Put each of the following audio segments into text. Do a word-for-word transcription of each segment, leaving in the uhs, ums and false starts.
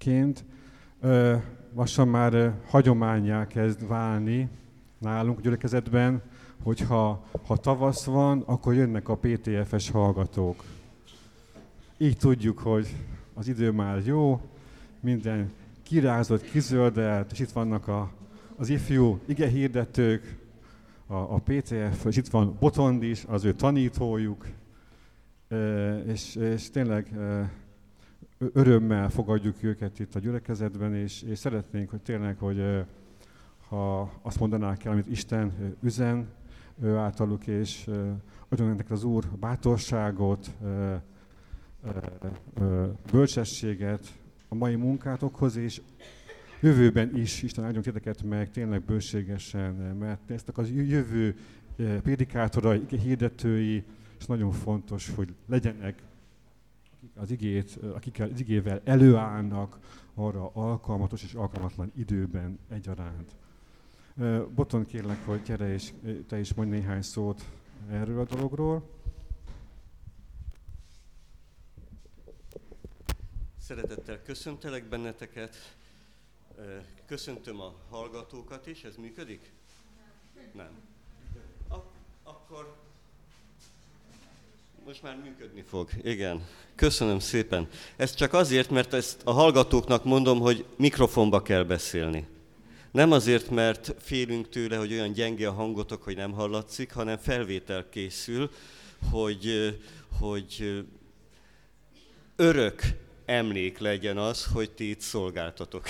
egyébként. Lassan már hagyománnyá kezd válni nálunk a gyülekezetben, hogyha ha tavasz van, akkor jönnek a pé té ef-es hallgatók. Így tudjuk, hogy az idő már jó, minden kirázott, kizöldelt, és itt vannak a, az ifjú igehirdetők, a, a pé té ef, és itt van Botond is, az ő tanítójuk, és, és tényleg örömmel fogadjuk őket itt a gyülekezetben, és, és szeretnénk, hogy tényleg, hogy ha azt mondanák el, amit Isten üzen ő általuk, és adjon ennek az Úr bátorságot, bölcsességet a mai munkátokhoz, és jövőben is Isten áldjon titeket meg tényleg bőségesen, mert eztek az jövő prédikátorai, hirdetői, és nagyon fontos, hogy legyenek az igét, akik az igével előállnak arra alkalmatos és alkalmatlan időben egyaránt. Boton, kérlek, hogy gyere és te is mondj néhány szót erről a dologról. Szeretettel köszöntelek benneteket, köszöntöm a hallgatókat is, ez működik? Nem. Ak- akkor most már működni fog, igen. Köszönöm szépen. Ez csak azért, mert ezt a hallgatóknak mondom, hogy mikrofonba kell beszélni. Nem azért, mert félünk tőle, hogy olyan gyenge a hangotok, hogy nem hallatszik, hanem felvétel készül, hogy, hogy örök emlék legyen az, hogy ti itt szolgáltatok.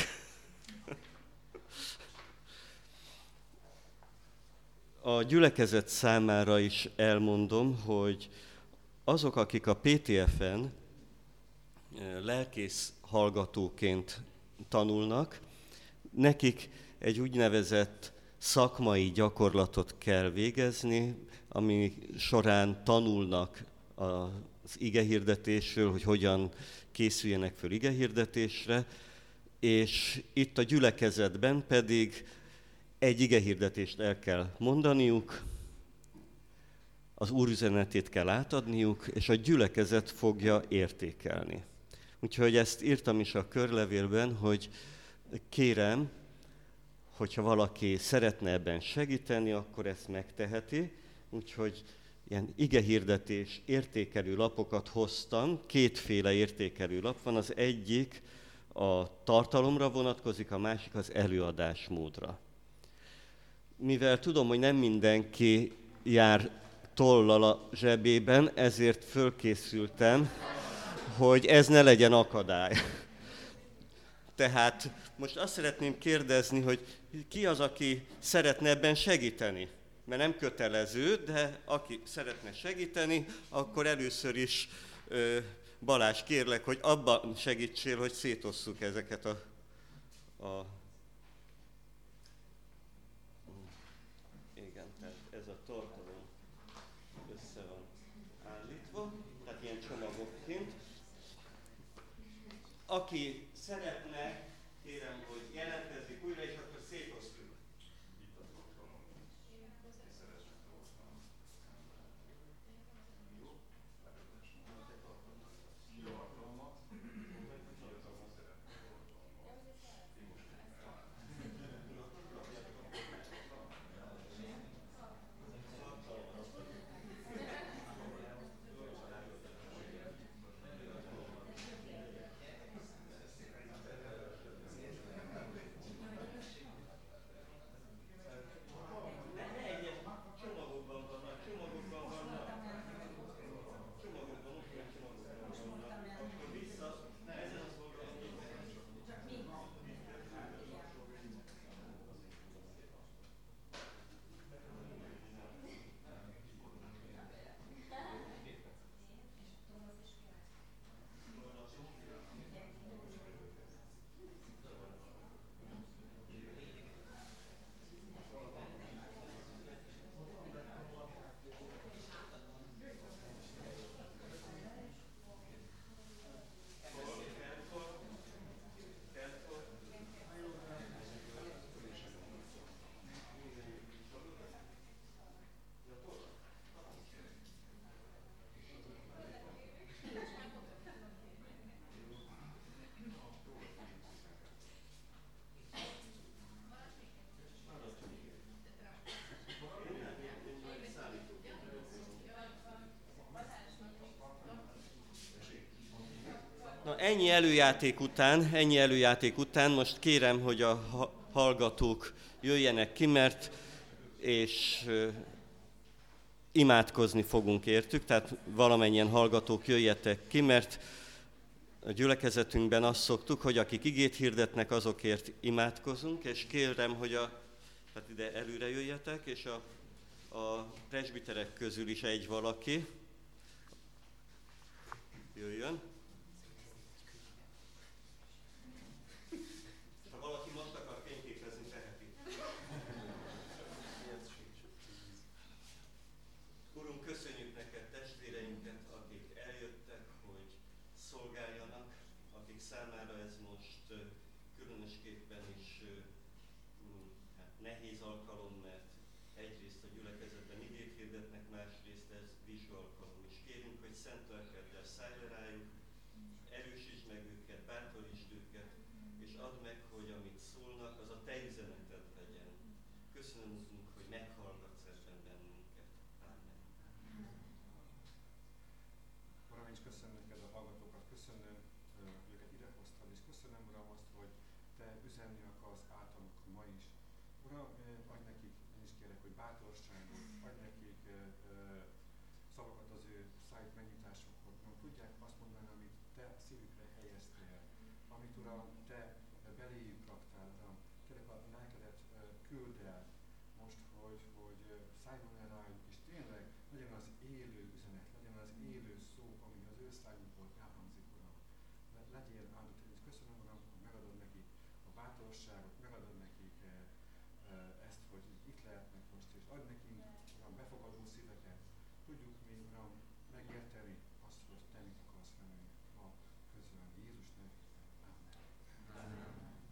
A gyülekezet számára is elmondom, hogy azok, akik a pé té ef-en lelkész hallgatóként tanulnak, nekik egy úgynevezett szakmai gyakorlatot kell végezni, ami során tanulnak az igehirdetésről, hogy hogyan készüljenek föl igehirdetésre, és itt a gyülekezetben pedig egy igehirdetést el kell mondaniuk, az Úr üzenetét kell átadniuk, és a gyülekezet fogja értékelni. Úgyhogy ezt írtam is a körlevélben, hogy kérem, hogyha valaki szeretne ebben segíteni, akkor ezt megteheti. Úgyhogy ilyen igehirdetés értékelő lapokat hoztam, kétféle értékelő lap van, az egyik a tartalomra vonatkozik, a másik az előadásmódra. Mivel tudom, hogy nem mindenki jár tollal a zsebében, ezért fölkészültem, hogy ez ne legyen akadály. Tehát most azt szeretném kérdezni, hogy ki az, aki szeretne ebben segíteni? Mert nem kötelező, de aki szeretne segíteni, akkor először is Balázs, kérlek, hogy abban segítsél, hogy szétosszuk ezeket a... a igen, tehát ez a tartalom össze van állítva, tehát ilyen csomagokként. Aki szeretne, kérem, hogy jelentkezik újra, és akkor szétosztjuk. előjáték után, ennyi előjáték után most kérem, hogy a hallgatók jöjjenek ki, mert és imádkozni fogunk értük, tehát valamennyien hallgatók jöjjetek ki, mert a gyülekezetünkben azt szoktuk, hogy akik igét hirdetnek, azokért imádkozunk, és kérem, hogy a, tehát ide előre jöjjetek, és a, a presbiterek közül is egy valaki jöjjön. Ha valaki most akar fényképezni, teheti. Urunk, köszönjük neked testvéreinket, akik eljöttek, hogy szolgáljanak, akik számára ez most különösképpen is hát nehéz alkalom, mert egyrészt a gyülekezetben igét hirdetnek, másrészt ez vizsgaalkalom. És kérünk, hogy szent lelkeddel szállj le rájuk, erősítsd meg őket, bátorítsd őket, és add meg, hogy amit szólnak, az a te üzeneted legyen. Köszönöm, Urunk, hogy meghallgatsz ebben bennünket. Ámen. Uram, én is köszönöm neked a hallgatókat, köszönöm, hogy őket idehoztad, és köszönöm, Uram, azt, hogy te üzenni akarsz általuk ma is. Uram, adj nekik, én is kérek, hogy bátorságot, adj nekik szavakat az ő szájuk megnyitásokhoz. Uram, tudják azt mondani, amit te szívükre helyeztél, amit, Uram, te beléjük raktál, Uram. Kérek, a lelkedet küld el most, hogy, hogy szálljon el rájuk, és tényleg legyen az élő üzenet, legyen az élő szó, ami az ő szájukból elhangzik, Uram. Legyél áldott, és köszönöm, Uram, hogy megadod nekik a bátorságot, megadod nekik ezt, hogy itt lehetnek most, és adj nekünk, Uram, befogadó szíveket. Tudjuk mi, Uram, megérteni azt, hogy te mit akarsz velünk ma közölni. Jézus nevében. Amen.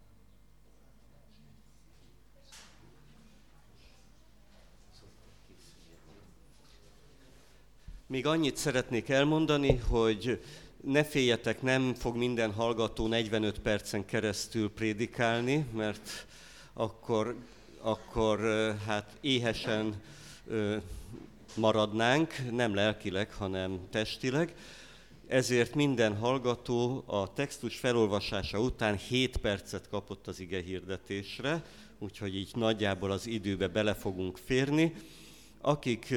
Még annyit szeretnék elmondani, hogy ne féljetek, nem fog minden hallgató negyvenöt percen keresztül prédikálni, mert akkor, akkor hát éhesen maradnánk, nem lelkileg, hanem testileg. Ezért minden hallgató a textus felolvasása után hét percet kapott az ige hirdetésre, úgyhogy így nagyjából az időbe bele fogunk férni. Akik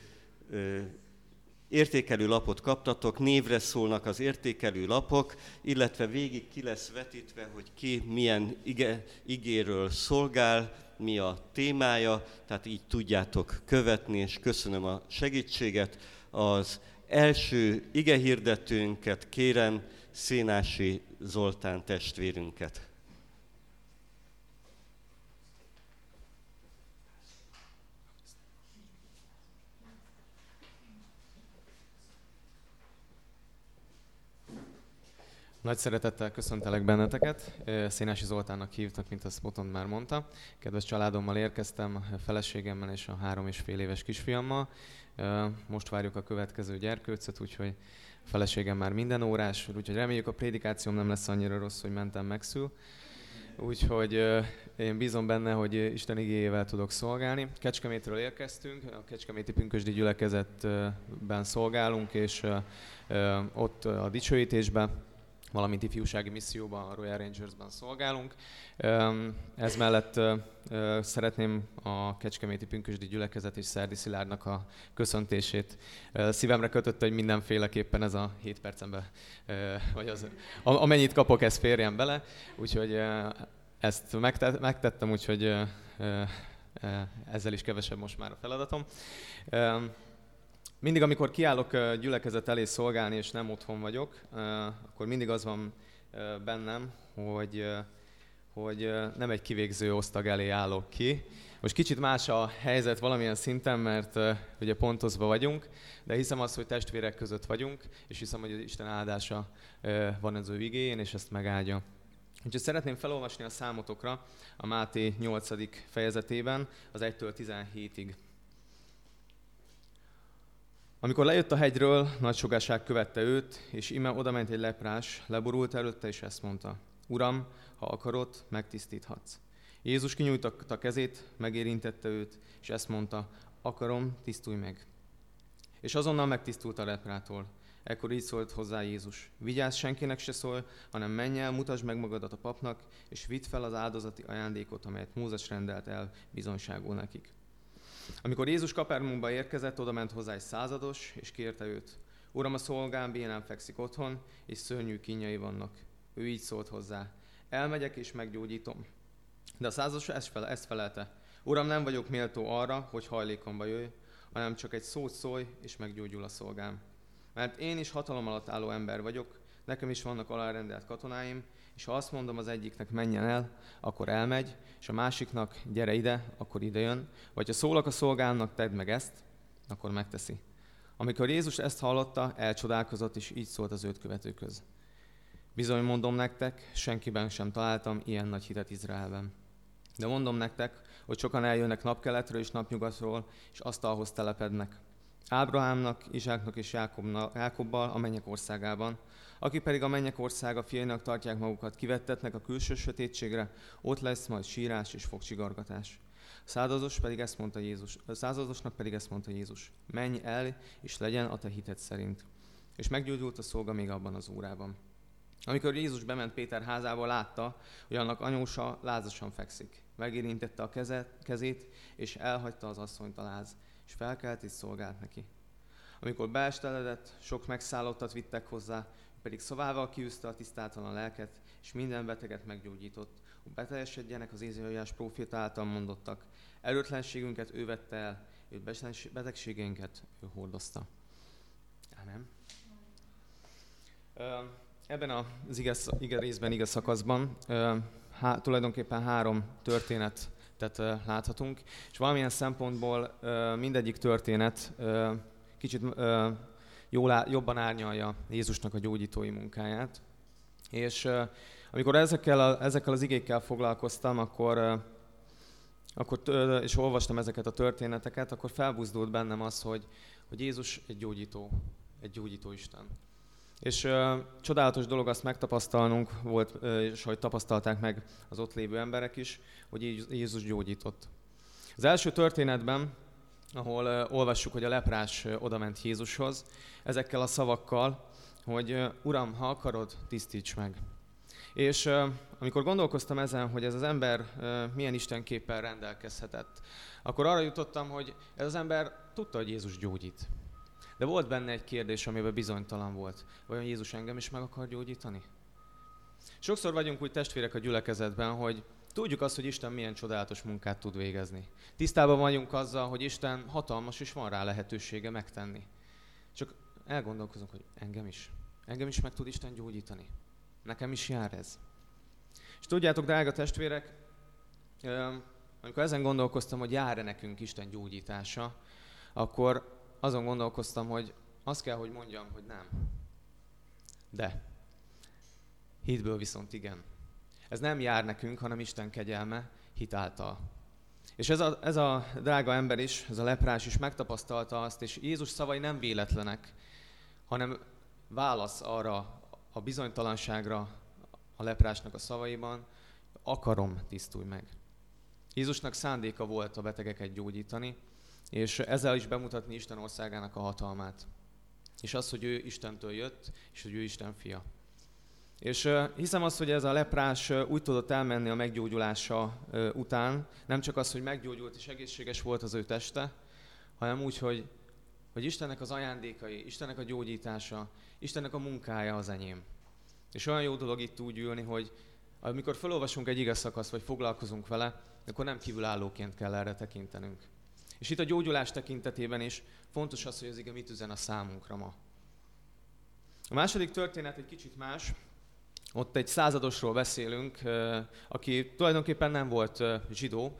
értékelő lapot kaptatok, névre szólnak az értékelő lapok, illetve végig ki lesz vetítve, hogy ki milyen ige, igéről szolgál, mi a témája, tehát így tudjátok követni, és köszönöm a segítséget. Az első igehirdetőnket kérem, Szénási Zoltán testvérünket. Nagy szeretettel köszöntelek benneteket. Szénási Zoltánnak hívtak, mint azt Botond már mondta. Kedves családommal érkeztem, a feleségemmel és a három és fél éves kisfiammal. Most várjuk a következő gyerkőcöt, úgyhogy a feleségem már minden órás, úgyhogy reméljük a prédikációm nem lesz annyira rossz, hogy mentem megszül. Úgyhogy én bízom benne, hogy Isten igéjével tudok szolgálni. Kecskemétről érkeztünk, a Kecskeméti Pünkösdi Gyülekezetben szolgálunk, és ott a dicsőítésben, valamint ifjúsági misszióban, a Royal Rangersben szolgálunk. Ez mellett szeretném a Kecskeméti Pünkösdi Gyülekezet és Szerdi Szilárdnak a köszöntését szívemre kötötte, hogy mindenféleképpen ez a hét percemben, vagy az, amennyit kapok, ez férjen bele. Úgyhogy ezt megtettem, úgyhogy ezzel is kevesebb most már a feladatom. Mindig, amikor kiállok gyülekezet elé szolgálni, és nem otthon vagyok, akkor mindig az van bennem, hogy, hogy nem egy kivégző osztag elé állok ki. Most kicsit más a helyzet valamilyen szinten, mert ugye Pontosban vagyunk, de hiszem azt, hogy testvérek között vagyunk, és hiszem, hogy az Isten áldása van az ő igéjén, és ezt megáldja. Úgyhogy szeretném felolvasni a számotokra a Máté nyolcadik fejezetében, az egytől tizenhétig. Amikor lejött a hegyről, nagy sugárság követte őt, és íme odament egy leprás, leborult előtte, és ezt mondta: Uram, ha akarod, megtisztíthatsz. Jézus kinyújtotta kezét, megérintette őt, és ezt mondta: akarom, tisztulj meg. És azonnal megtisztult a leprától. Ekkor így szólt hozzá Jézus: vigyázz, senkinek se szólj, hanem menj el, mutasd meg magadat a papnak, és vidd fel az áldozati ajándékot, amelyet Mózes rendelt el bizonyságul nekik. Amikor Jézus Kapernaumba érkezett, oda ment hozzá egy százados, és kérte őt: Uram, a szolgám bénán fekszik otthon, és szörnyű kínjai vannak. Ő így szólt hozzá: elmegyek és meggyógyítom. De a százados ezt felelte: Uram, nem vagyok méltó arra, hogy hajlékomba jöjj, hanem csak egy szót szólj, és meggyógyul a szolgám. Mert én is hatalom alatt álló ember vagyok, nekem is vannak alárendelt katonáim, és ha azt mondom az egyiknek menjen el, akkor elmegy, és a másiknak gyere ide, akkor ide jön, vagy ha szólok a szolgámnak tedd meg ezt, akkor megteszi. Amikor Jézus ezt hallotta, elcsodálkozott, és így szólt az őt követőköz: bizony mondom nektek, senkiben sem találtam ilyen nagy hitet Izraelben. De mondom nektek, hogy sokan eljönnek napkeletről és napnyugatról, és asztalhoz telepednek. Ábrahámnak, Izsáknak és Jákobbal a mennyek országában, akik pedig a mennyek országa fiainak tartják magukat, kivettetnek a külső sötétségre, ott lesz majd sírás és fogcsigargatás. A százados pedig ezt mondta Jézus, a századosnak pedig ezt mondta Jézus: menj el, és legyen a te hited szerint. És meggyógyult a szolga még abban az órában. Amikor Jézus bement Péter házába, látta, hogy annak anyósa lázasan fekszik. Megérintette a kezet, kezét, és elhagyta az asszonyt a láz, és felkelt és szolgált neki. Amikor beesteledett, sok megszállottat vittek hozzá, pedig szavával kiűzte a tisztátalan lelket, és minden beteget meggyógyított, hogy beteljesedjenek az Ézsaiás próféta által mondottak: erőtlenségünket ő vette el, és betegségeinket ő hordozta. Amen. Ebben az ige, ige részben, ige szakaszban há, tulajdonképpen három történetet láthatunk, és valamilyen szempontból mindegyik történet kicsit jól, jobban árnyalja Jézusnak a gyógyítói munkáját. És amikor ezekkel, a, ezekkel az igékkel foglalkoztam, akkor, akkor, és olvastam ezeket a történeteket, akkor felbuzdult bennem az, hogy, hogy Jézus egy gyógyító, egy gyógyító Isten. És uh, csodálatos dolog azt megtapasztalnunk volt, uh, és hogy tapasztalták meg az ott lévő emberek is, hogy Jézus gyógyított. Az első történetben, ahol uh, olvassuk, hogy a leprás uh, odament Jézushoz, ezekkel a szavakkal, hogy uh, Uram, ha akarod, tisztíts meg. És uh, amikor gondolkoztam ezen, hogy ez az ember uh, milyen istenképpel rendelkezhetett, akkor arra jutottam, hogy ez az ember tudta, hogy Jézus gyógyít. De volt benne egy kérdés, amiben bizonytalan volt. Vajon Jézus engem is meg akar gyógyítani? Sokszor vagyunk úgy testvérek a gyülekezetben, hogy tudjuk azt, hogy Isten milyen csodálatos munkát tud végezni. Tisztában vagyunk azzal, hogy Isten hatalmas, és van rá lehetősége megtenni. Csak elgondolkozunk, hogy engem is. Engem is meg tud Isten gyógyítani. Nekem is jár ez. És tudjátok, drága testvérek, amikor ezen gondolkoztam, hogy jár-e nekünk Isten gyógyítása, akkor azon gondolkoztam, hogy azt kell, hogy mondjam, hogy nem. De. Hitből viszont igen. Ez nem jár nekünk, hanem Isten kegyelme hit által. És ez a, ez a drága ember is, ez a leprás is megtapasztalta azt, és Jézus szavai nem véletlenek, hanem válasz arra a bizonytalanságra a leprásnak a szavaiban: akarom, tisztulj meg. Jézusnak szándéka volt a betegeket gyógyítani, és ezzel is bemutatni Isten országának a hatalmát. És az, hogy ő Istentől jött, és hogy ő Isten fia. És uh, hiszem azt, hogy ez a leprás uh, úgy tudott elmenni a meggyógyulása uh, után, nem csak az, hogy meggyógyult és egészséges volt az ő teste, hanem úgy, hogy, hogy Istennek az ajándékai, Istennek a gyógyítása, Istennek a munkája az enyém. És olyan jó dolog itt úgy ülni, hogy amikor felolvasunk egy ige szakaszt, vagy foglalkozunk vele, akkor nem kívülállóként kell erre tekintenünk. És itt a gyógyulás tekintetében is fontos az, hogy az ige mit üzen a számunkra ma. A második történet egy kicsit más. Ott egy századosról beszélünk, aki tulajdonképpen nem volt zsidó,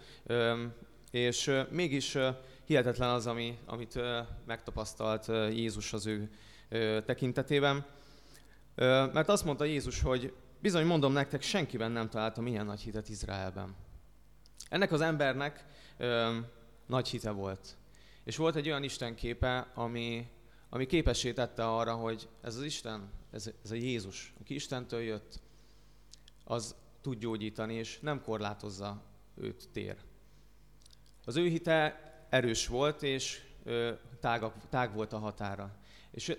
és mégis hihetetlen az, ami, amit megtapasztalt Jézus az ő tekintetében. Mert azt mondta Jézus, hogy bizony mondom nektek, senkiben nem találtam ilyen nagy hitet Izraelben. Ennek az embernek nagy hite volt. És volt egy olyan istenképe, ami, ami képessé tette arra, hogy ez az Isten, ez, ez a Jézus, aki Istentől jött, az tud gyógyítani, és nem korlátozza őt tér. Az ő hite erős volt, és tág, tág volt a határa. És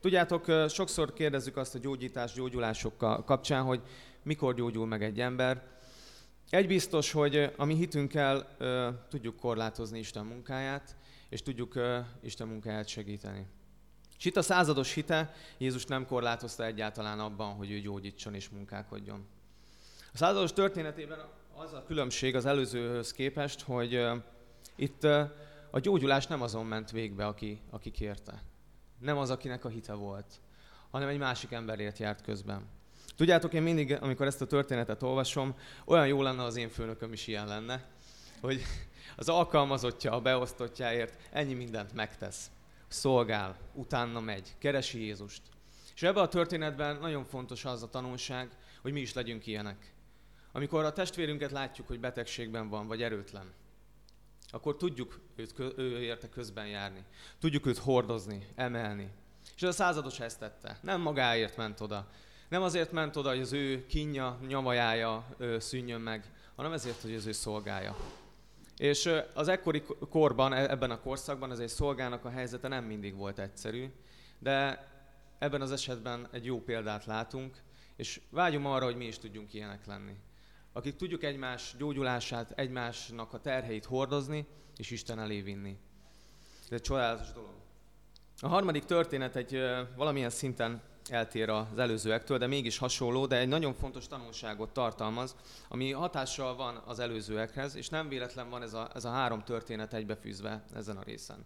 Tudjátok, sokszor kérdezzük azt a gyógyítás, gyógyulásokkal kapcsán, hogy mikor gyógyul meg egy ember. Egy biztos, hogy a mi hitünkkel tudjuk korlátozni Isten munkáját, és tudjuk Isten munkáját segíteni. És itt a százados hite Jézus nem korlátozta egyáltalán abban, hogy ő gyógyítson és munkálkodjon. A százados történetében az a különbség az előzőhöz képest, hogy uh, itt uh, a gyógyulás nem azon ment végbe, aki, aki kérte. Nem az, akinek a hite volt, hanem egy másik emberért járt közben. Tudjátok, én mindig, amikor ezt a történetet olvasom, olyan jó lenne, az én főnököm is ilyen lenne, hogy az alkalmazottja a beosztottjáért ennyi mindent megtesz. Szolgál, utána megy, keresi Jézust. És ebben a történetben nagyon fontos az a tanulság, hogy mi is legyünk ilyenek. Amikor a testvérünket látjuk, hogy betegségben van, vagy erőtlen, akkor tudjuk őt, ő érte közben járni. Tudjuk őt hordozni, emelni. És ez a százados ezt tette. Nem magáért ment oda. Nem azért ment oda, hogy az ő kínja, nyavajája ő, szűnjön meg, hanem ezért, hogy az ő szolgája. És az ekkori korban, ebben a korszakban ez egy szolgának a helyzete nem mindig volt egyszerű, de ebben az esetben egy jó példát látunk, és vágyom arra, hogy mi is tudjunk ilyenek lenni. Akik tudjuk egymás gyógyulását, egymásnak a terheit hordozni, és Isten elé vinni. Ez egy csodálatos dolog. A harmadik történet egy valamilyen szinten eltér az előzőektől, de mégis hasonló, de egy nagyon fontos tanulságot tartalmaz, ami hatással van az előzőekhez, és nem véletlen van ez a, ez a három történet egybefűzve ezen a részen.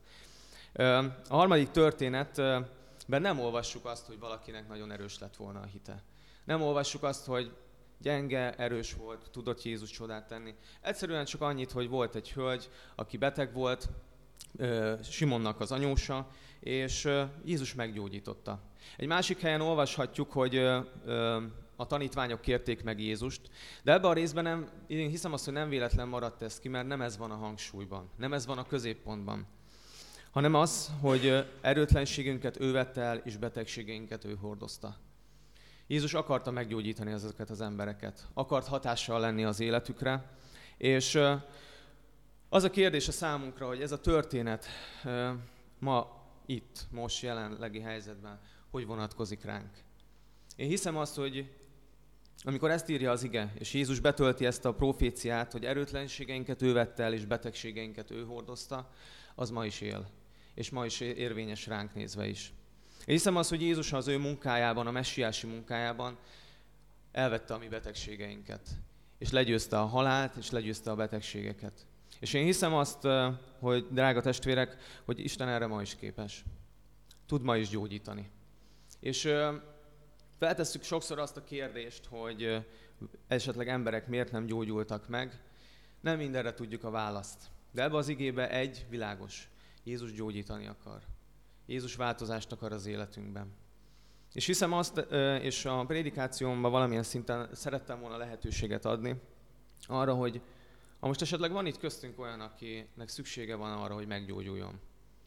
A harmadik történetben nem olvassuk azt, hogy valakinek nagyon erős lett volna a hite. Nem olvassuk azt, hogy gyenge, erős volt, tudott Jézus csodát tenni. Egyszerűen csak annyit, hogy volt egy hölgy, aki beteg volt, Simonnak az anyósa, és Jézus meggyógyította. Egy másik helyen olvashatjuk, hogy a tanítványok kérték meg Jézust, de ebben a részben nem, én hiszem azt, hogy nem véletlen maradt ez ki, mert nem ez van a hangsúlyban, nem ez van a középpontban, hanem az, hogy erőtlenségünket ő vette el, és betegségeinket ő hordozta. Jézus akarta meggyógyítani ezeket az embereket, akart hatással lenni az életükre, és az a kérdés a számunkra, hogy ez a történet ma itt, most jelenlegi helyzetben, hogy vonatkozik ránk. Én hiszem azt, hogy amikor ezt írja az ige, és Jézus betölti ezt a proféciát, hogy erőtlenségeinket ő vette el, és betegségeinket ő hordozta, az ma is él. És ma is érvényes ránk nézve is. Én hiszem azt, hogy Jézus az ő munkájában, a messiási munkájában elvette a mi betegségeinket. És legyőzte a halált, és legyőzte a betegségeket. És én hiszem azt, hogy drága testvérek, hogy Isten erre ma is képes. Tud ma is gyógyítani. És feltesszük sokszor azt a kérdést, hogy esetleg emberek miért nem gyógyultak meg. Nem mindenre tudjuk a választ. De ebbe az igébe egy világos. Jézus gyógyítani akar. Jézus változást akar az életünkben. És hiszem azt, és a prédikációmban valamilyen szinten szerettem volna lehetőséget adni arra, hogy ha most esetleg van itt köztünk olyan, akinek szüksége van arra, hogy meggyógyuljon.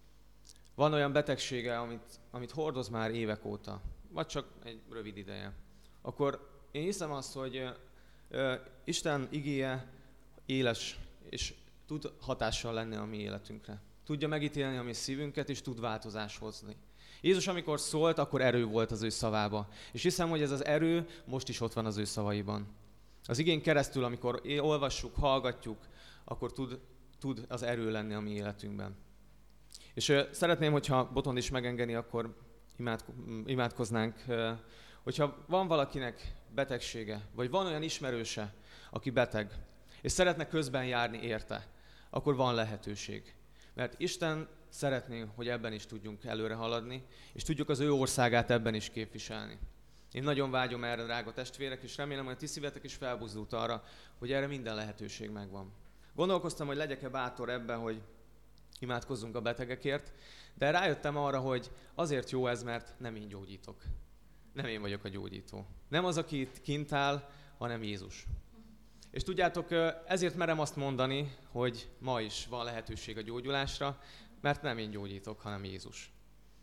Van olyan betegsége, amit, amit hordoz már évek óta, vagy csak egy rövid ideje. Akkor én hiszem azt, hogy uh, Isten igéje éles, és tud hatással lenni a mi életünkre. Tudja megítélni a mi szívünket, és tud változást hozni. Jézus, amikor szólt, akkor erő volt az ő szavába. És hiszem, hogy ez az erő most is ott van az ő szavaiban. Az igén keresztül, amikor olvassuk, hallgatjuk, akkor tud, tud az erő lenni a mi életünkben. És uh, szeretném, hogyha Botond is megengedi, akkor imádko- imádkoznánk. Uh, hogyha van valakinek betegsége, vagy van olyan ismerőse, aki beteg, és szeretne közben járni érte, akkor van lehetőség. Mert Isten szeretné, hogy ebben is tudjunk előre haladni, és tudjuk az ő országát ebben is képviselni. Én nagyon vágyom erre, drága testvérek, és remélem, hogy a ti szívetek is felbuzdult arra, hogy erre minden lehetőség megvan. Gondolkoztam, hogy legyek-e bátor ebben, hogy imádkozzunk a betegekért, de rájöttem arra, hogy azért jó ez, mert nem én gyógyítok. Nem én vagyok a gyógyító. Nem az, aki itt kint áll, hanem Jézus. És tudjátok, ezért merem azt mondani, hogy ma is van lehetőség a gyógyulásra, mert nem én gyógyítok, hanem Jézus.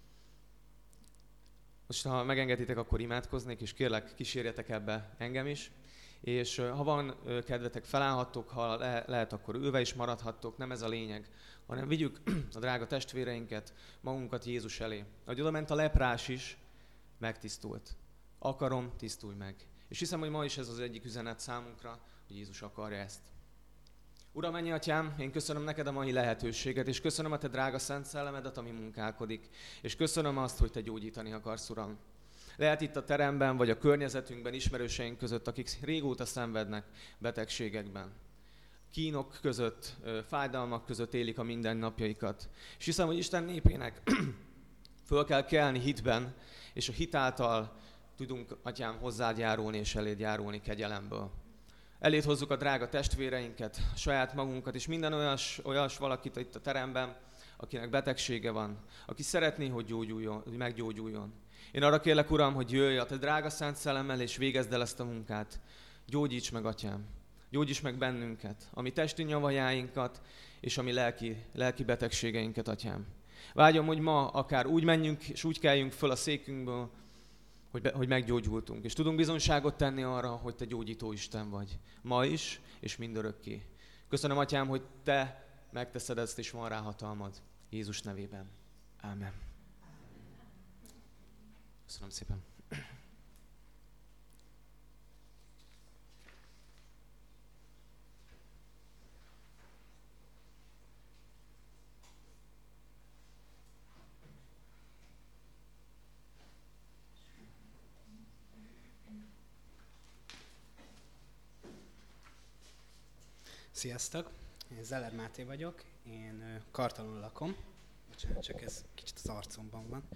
Most, ha megengeditek, akkor imádkoznék, és kérlek, kísérjetek ebbe engem is. És ha van kedvetek, felállhattok, ha le- lehet, akkor ülve is maradhattok. Nem ez a lényeg, hanem vigyük a drága testvéreinket, magunkat Jézus elé. Ahogy oda ment a leprás is, megtisztult. Akarom, tisztulj meg. És hiszem, hogy ma is ez az egyik üzenet számunkra, hogy Jézus akarja ezt. Uram, mennyi atyám, én köszönöm neked a mai lehetőséget, és köszönöm a te drága szent szellemedet, ami munkálkodik. És köszönöm azt, hogy te gyógyítani akarsz, Uram. Lehet itt a teremben, vagy a környezetünkben, ismerőseink között, akik régóta szenvednek betegségekben. Kínok között, fájdalmak között élik a mindennapjaikat. És hiszem, hogy Isten népének föl kell kelni hitben, és a hit által tudunk, atyám, hozzád járulni és eléd járulni kegyelemből. Eléd hozzuk a drága testvéreinket, a saját magunkat, és minden olyas, olyas valakit itt a teremben, akinek betegsége van, aki szeretné, hogy gyógyuljon, hogy meggyógyuljon. Én arra kérlek, Uram, hogy jöjj a te drága szent szellemmel, és végezd el ezt a munkát. Gyógyíts meg, atyám. Gyógyíts meg bennünket, a mi testi nyavajáinkat, és a mi lelki, lelki betegségeinket, atyám. Vágyom, hogy ma akár úgy menjünk, és úgy keljünk föl a székünkből, hogy, be, hogy meggyógyultunk, és tudunk bizonyságot tenni arra, hogy te gyógyító Isten vagy. Ma is, és mindörökké. Köszönöm, atyám, hogy te megteszed ezt, és van rá hatalmad. Jézus nevében. Ámen. Köszönöm szépen. Sziasztok! Én Zeller Máté vagyok, én Kartalon lakom. Bocsánat, csak ez kicsit az arcomban van.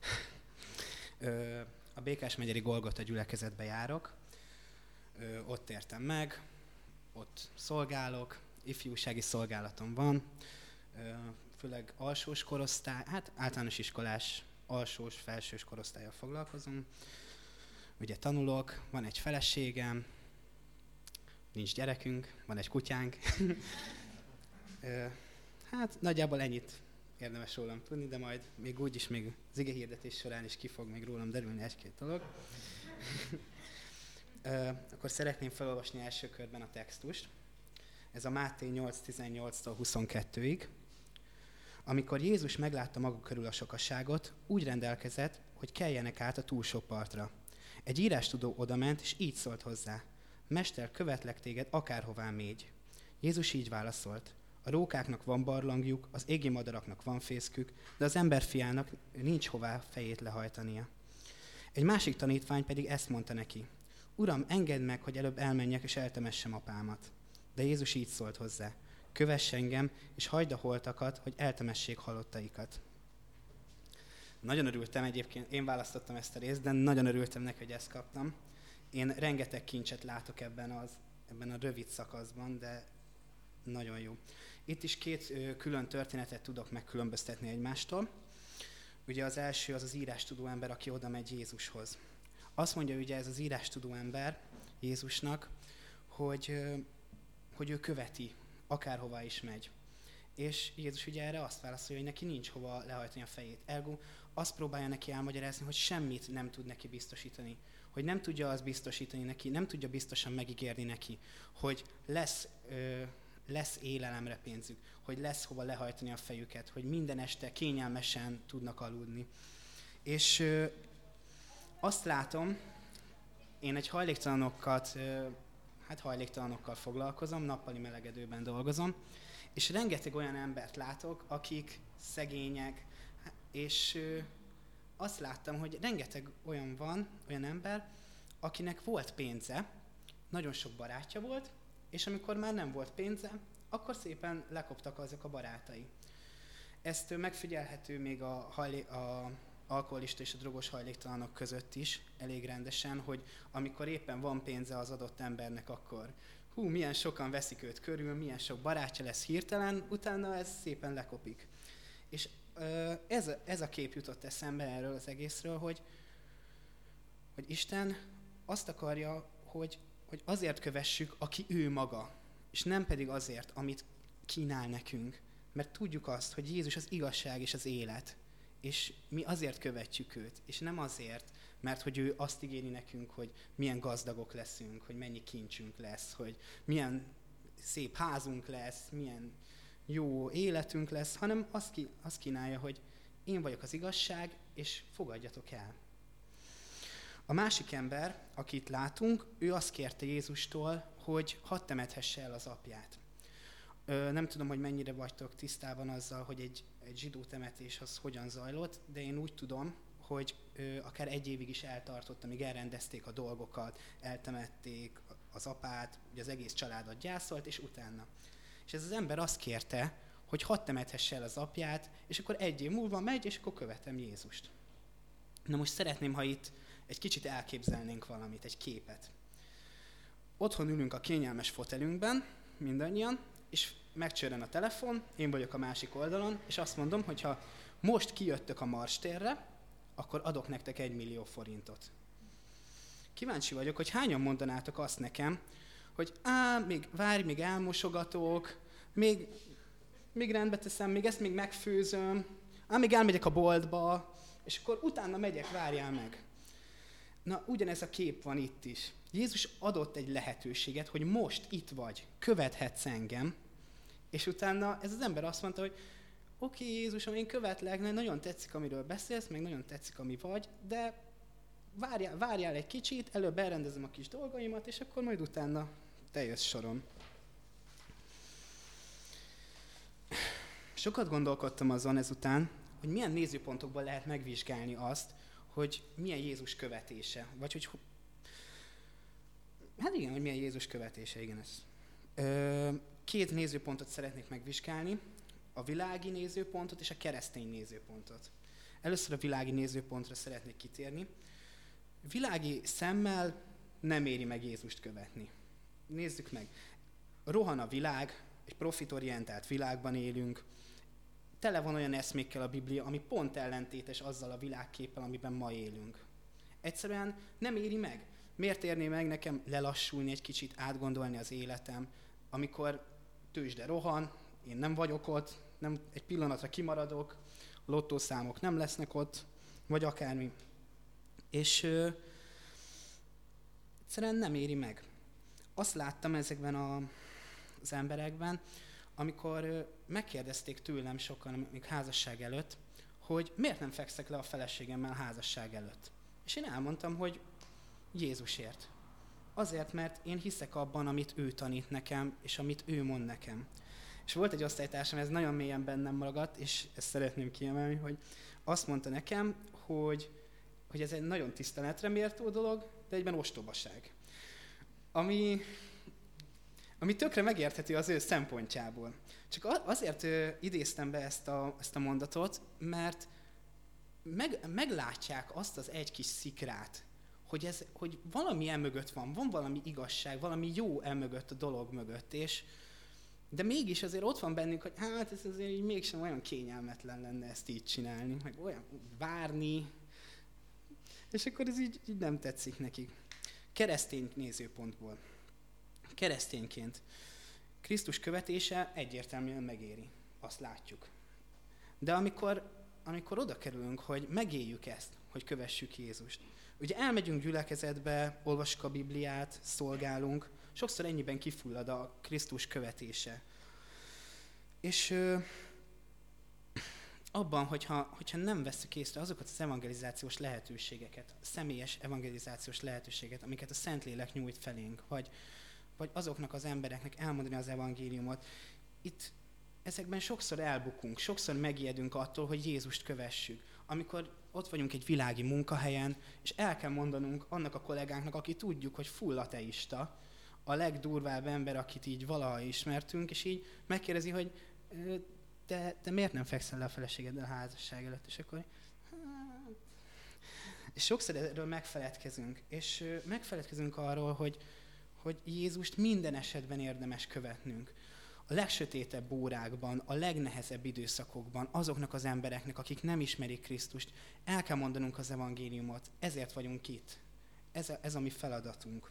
A Békás megyeri Golgota gyülekezetbe járok. Ott értem meg, ott szolgálok, ifjúsági szolgálatom van. Főleg alsós korosztály, hát általános iskolás, alsós, felsős korosztállyal foglalkozom. Ugye tanulok, van egy feleségem, nincs gyerekünk, van egy kutyánk. Hát nagyjából ennyit érdemes rólam tudni, de majd még úgyis még az igehirdetés során is ki fog még rólam derülni egy-két dolog. Akkor szeretném felolvasni első körben a textust. Ez a Máté nyolc tizennyolctól huszonkettőig. Amikor Jézus meglátta maga körül a sokaságot, úgy rendelkezett, hogy keljenek át a túlsó partra. Egy írástudó odament, és így szólt hozzá: Mester, követlek téged, akárhová mégy. Jézus így válaszolt: a rókáknak van barlangjuk, az égi madaraknak van fészkük, de az emberfiának nincs hová fejét lehajtania. Egy másik tanítvány pedig ezt mondta neki: Uram, engedd meg, hogy előbb elmenjek és eltemessem apámat. De Jézus így szólt hozzá: kövess engem, és hagyd a holtakat, hogy eltemessék halottaikat. Nagyon örültem egyébként, én választottam ezt a részt, de nagyon örültem neki, hogy ezt kaptam. Én rengeteg kincset látok ebben, az, ebben a rövid szakaszban, de nagyon jó. Itt is két ö, külön történetet tudok megkülönböztetni egymástól. Ugye az első az az írástudó ember, aki oda megy Jézushoz. Azt mondja ugye ez az írástudó ember Jézusnak, hogy, ö, hogy ő követi, akárhová is megy. És Jézus ugye erre azt válaszolja, hogy neki nincs hova lehajtani a fejét. Ergo azt próbálja neki elmagyarázni, hogy semmit nem tud neki biztosítani. Hogy nem tudja azt biztosítani neki, nem tudja biztosan megígérni neki, hogy lesz, ö, lesz élelemre pénzük, hogy lesz hova lehajtani a fejüket, hogy minden este kényelmesen tudnak aludni. És ö, azt látom, én egy hajléktalanokat, ö, hát hajléktalanokkal foglalkozom, nappali melegedőben dolgozom, és rengeteg olyan embert látok, akik szegények, és ö, azt láttam, hogy rengeteg olyan van, olyan ember, akinek volt pénze, nagyon sok barátja volt, és amikor már nem volt pénze, akkor szépen lekoptak azok a barátai. Ezt megfigyelhető még a, hajlé- a alkoholista és a drogos hajléktalanok között is elég rendesen, hogy amikor éppen van pénze az adott embernek, akkor hú, milyen sokan veszik őt körül, milyen sok barátja lesz hirtelen, utána ez szépen lekopik. És Ez a, ez a kép jutott eszembe erről az egészről, hogy, hogy Isten azt akarja, hogy, hogy azért kövessük, aki ő maga, és nem pedig azért, amit kínál nekünk. Mert tudjuk azt, hogy Jézus az igazság és az élet, és mi azért követjük őt, és nem azért, mert hogy ő azt ígéri nekünk, hogy milyen gazdagok leszünk, hogy mennyi kincsünk lesz, hogy milyen szép házunk lesz, milyen jó életünk lesz, hanem azt, ki, azt kínálja, hogy én vagyok az igazság, és fogadjatok el. A másik ember, akit látunk, ő azt kérte Jézustól, hogy hadd temethesse el az apját. Ö, nem tudom, hogy mennyire vagytok tisztában azzal, hogy egy, egy zsidó temetés az hogyan zajlott, de én úgy tudom, hogy ö, akár egy évig is eltartott, amíg elrendezték a dolgokat, eltemették az apát, ugye az egész családot gyászolt, és utána. És ez az ember azt kérte, hogy hadd temethesse el az apját, és akkor egy év múlva megy, és akkor követem Jézust. Na most szeretném, ha itt egy kicsit elképzelnénk valamit, egy képet. Otthon ülünk a kényelmes fotelünkben, mindannyian, és megcsörren a telefon, én vagyok a másik oldalon, és azt mondom, hogy ha most kijöttök a marstérre, akkor adok nektek egy millió forintot. Kíváncsi vagyok, hogy hányan mondanátok azt nekem, hogy á, még várj, még elmosogatok, még, még rendbe teszem, még ezt még megfőzöm, á, még elmegyek a boltba, és akkor utána megyek, várjál meg. Na, ugyanez a kép van itt is. Jézus adott egy lehetőséget, hogy most itt vagy, követhetsz engem, és utána ez az ember azt mondta, hogy oké, okay, Jézusom, én követlek, nagyon tetszik, amiről beszélsz, meg nagyon tetszik, ami vagy, de várjál, várjál egy kicsit, előbb elrendezem a kis dolgaimat, és akkor majd utána te jössz sorom. Sokat gondolkodtam azon ezután, hogy milyen nézőpontokból lehet megvizsgálni azt, hogy milyen Jézus követése, vagy hogy... Hát igen, hogy milyen Jézus követése, igen ez. Ö, két nézőpontot szeretnék megvizsgálni, a világi nézőpontot és a keresztény nézőpontot. Először a világi nézőpontra szeretnék kitérni. Világi szemmel nem éri meg Jézust követni. Nézzük meg. Rohan a világ, egy profitorientált világban élünk, tele van olyan eszmékkel a Biblia, ami pont ellentétes azzal a világképpel, amiben ma élünk. Egyszerűen nem éri meg. Miért érné meg nekem lelassulni egy kicsit, átgondolni az életem, amikor tőzsde rohan, én nem vagyok ott, nem, egy pillanatra kimaradok, a lottószámok nem lesznek ott, vagy akármi. És ö, egyszerűen nem éri meg. Azt láttam ezekben a, az emberekben, amikor ö, megkérdezték tőlem sokan, még házasság előtt, hogy miért nem fekszek le a feleségemmel házasság előtt. És én elmondtam, hogy Jézusért. Azért, mert én hiszek abban, amit ő tanít nekem, és amit ő mond nekem. És volt egy osztálytársam, ez nagyon mélyen bennem maradt, és ezt szeretném kiemelni, hogy azt mondta nekem, hogy, hogy ez egy nagyon tiszteletre méltó dolog, de egyben ostobaság. Ami, ami tökre megérthető az ő szempontjából. Csak azért idéztem be ezt a, ezt a mondatot, mert meg, meglátják azt az egy kis szikrát, hogy, ez, hogy valami emögött van, van valami igazság, valami jó emögött a dolog mögött, és de mégis azért ott van bennünk, hogy hát ez azért így mégsem olyan kényelmetlen lenne ezt így csinálni, meg olyan várni, és akkor ez így, így nem tetszik nekik. Keresztény nézőpontból. Keresztényként Krisztus követése egyértelműen megéri, azt látjuk. De amikor, amikor oda kerülünk, hogy megéljük ezt, hogy kövessük Jézust, ugye elmegyünk gyülekezetbe, olvassuk a Bibliát, szolgálunk, sokszor ennyiben kifullad a Krisztus követése. És ö, abban, hogyha, hogyha nem vesszük észre azokat az evangelizációs lehetőségeket, a személyes evangelizációs lehetőséget, amiket a Szentlélek nyújt felénk, vagy, vagy azoknak az embereknek elmondani az evangéliumot, itt ezekben sokszor elbukunk, sokszor megijedünk attól, hogy Jézust kövessük. Amikor ott vagyunk egy világi munkahelyen, és el kell mondanunk annak a kollégánknak, aki tudjuk, hogy full ateista, a legdurvább ember, akit így valaha ismertünk, és így megkérdezi, hogy te, te miért nem fekszel le a feleségeddel a házasság előtt, és akkor hát... És sokszor erről megfeledkezünk, és megfeledkezünk arról, hogy, hogy Jézust minden esetben érdemes követnünk. A legsötétebb órákban, a legnehezebb időszakokban azoknak az embereknek, akik nem ismerik Krisztust, el kell mondanunk az evangéliumot, ezért vagyunk itt. Ez a, ez a mi feladatunk.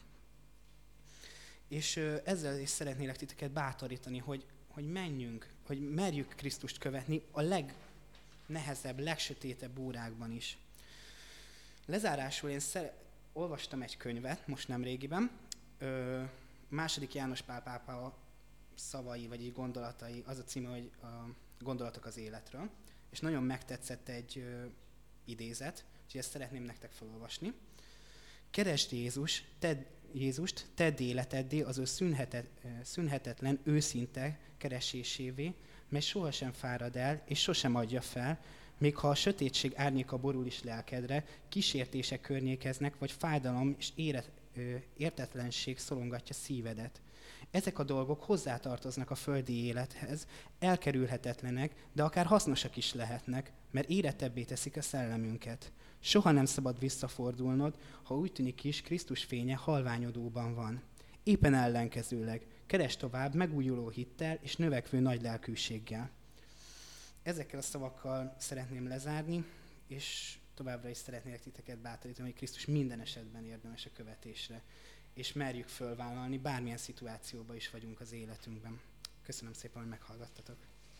És ezzel is szeretnélek titeket bátorítani, hogy, hogy menjünk, hogy merjük Krisztust követni a legnehezebb, legsötétebb órákban is. Lezárásul én szere- olvastam egy könyvet, most nem régiben, ö, második János Pál pápa szavai, vagy így gondolatai, az a címe, hogy a gondolatok az életről, és nagyon megtetszett egy ö, idézet, úgyhogy ezt szeretném nektek felolvasni. Keresd Jézus, tedd, Jézust, tedd életeddé az ő szünhetet, szünhetetlen, őszinte keresésévé, mely sohasem fárad el, és sosem adja fel, még ha a sötétség árnyéka borul is lelkedre, kísértések környékeznek, vagy fájdalom és éret, ö, értetlenség szorongatja szívedet. Ezek a dolgok hozzátartoznak a földi élethez, elkerülhetetlenek, de akár hasznosak is lehetnek, mert érettebbé teszik a szellemünket. Soha nem szabad visszafordulnod, ha úgy tűnik is, Krisztus fénye halványodóban van. Éppen ellenkezőleg, keresd tovább megújuló hittel és növekvő nagy lelkűséggel. Ezekkel a szavakkal szeretném lezárni, és továbbra is szeretnélek titeket bátorítani, hogy Krisztus minden esetben érdemes a követésre, és merjük fölvállalni, bármilyen szituációban is vagyunk az életünkben. Köszönöm szépen, hogy meghallgattatok.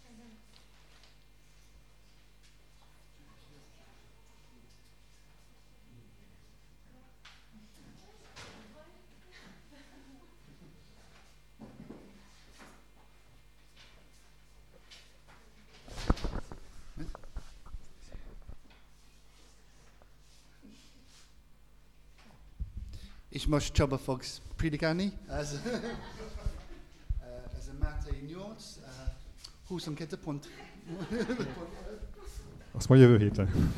És most Csaba fogsz prédikálni. Ez, ez a Máté nyolc, huszonkettő pont. Azt majd jövő héten.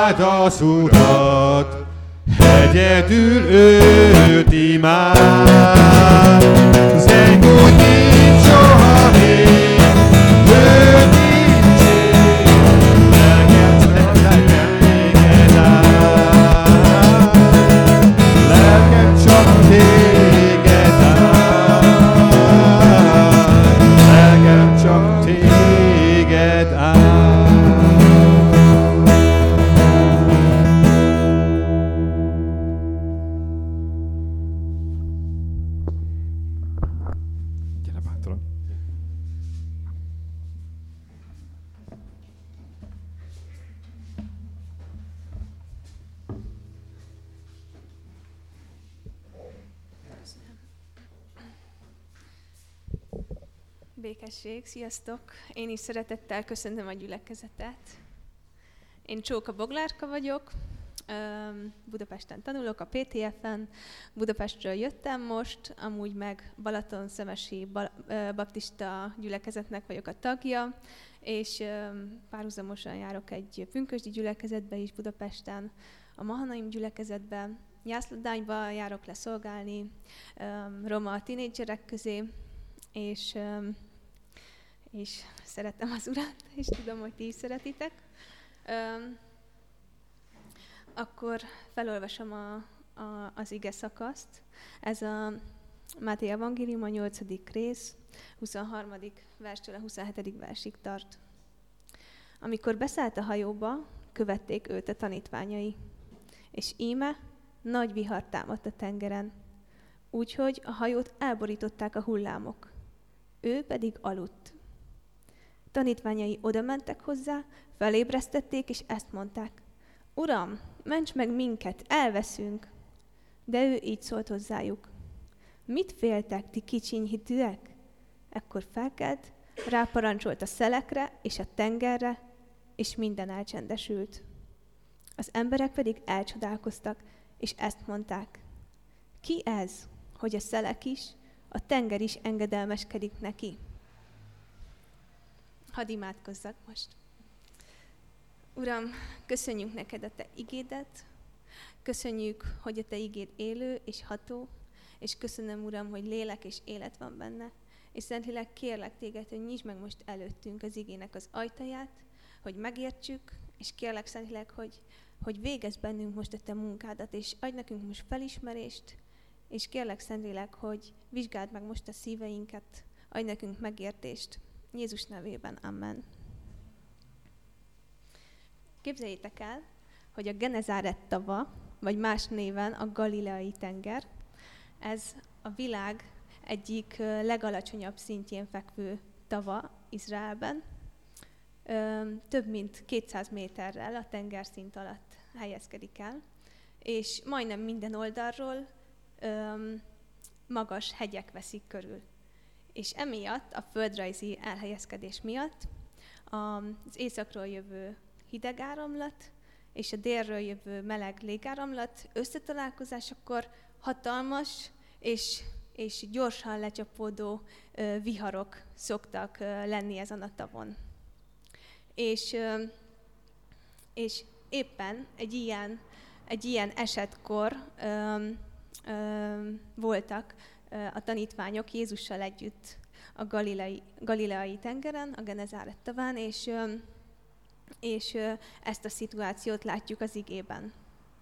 imád az Urat, egyedül őt imád. Zengúgy nincs soha még, őt nincs, lelkem csak téged áll. Lelkem csak téged áll. Lelkem csak téged áll. Békesség, sziasztok! Én is szeretettel köszöntöm a gyülekezetet. Én Csóka Boglárka vagyok, Budapesten tanulok a pé té ef-en, Budapestről jöttem most, amúgy meg Balatonszemesi baptista gyülekezetnek vagyok a tagja, és párhuzamosan járok egy pünkösdi gyülekezetbe is Budapesten, a Mahanaim gyülekezetben, Jászlódányba járok leszolgálni, roma tínédzserek közé, és, és szeretem az Urat, és tudom, hogy ti is szeretitek. Akkor felolvasom a, a, az ige szakaszt. Ez a Máté evangélium, a nyolcadik rész, huszonharmadik verstől a huszonhetedik versig tart. Amikor beszállt a hajóba, követték őt a tanítványai, és íme nagy vihar támadt a tengeren, úgyhogy a hajót elborították a hullámok. Ő pedig aludt. Tanítványai odamentek hozzá, felébresztették, és ezt mondták: Uram, ments meg minket, elveszünk! De ő így szólt hozzájuk: Mit féltek, ti kicsiny hitűek? Ekkor felkelt, ráparancsolt a szelekre és a tengerre, és minden elcsendesült. Az emberek pedig elcsodálkoztak, és ezt mondták: Ki ez, hogy a szelek is, a tenger is engedelmeskedik neki? Hadd imádkozzak most. Uram, köszönjük neked a te igédet, köszönjük, hogy a te igéd élő és ható, és köszönöm, Uram, hogy lélek és élet van benne, és Szentlélek, kérlek téged, hogy nyisd meg most előttünk az igének az ajtaját, hogy megértsük, és kérlek, Szentlélek, hogy, hogy végezz bennünk most a te munkádat, és adj nekünk most felismerést, és kérlek, Szentlélek, hogy vizsgáld meg most a szíveinket, adj nekünk megértést. Jézus nevében, amen. Képzeljétek el, hogy a Genezáret tava, vagy más néven a Galileai tenger, ez a világ egyik legalacsonyabb szintjén fekvő tava Izraelben. Több mint kétszáz méterrel a tengerszint alatt helyezkedik el, és majdnem minden oldalról magas hegyek veszik körül. És emiatt, a földrajzi elhelyezkedés miatt az északról jövő hideg áramlat és a délről jövő meleg légáramlat összetalálkozásakor hatalmas és, és gyorsan lecsapódó ö, viharok szoktak ö, lenni ezen a tavon. És, ö, és éppen egy ilyen, egy ilyen esetkor ö, ö, voltak ö, a tanítványok Jézussal együtt a Galileai, Galileai tengeren, a Genezáret taván, és ö, és ezt a szituációt látjuk az igében.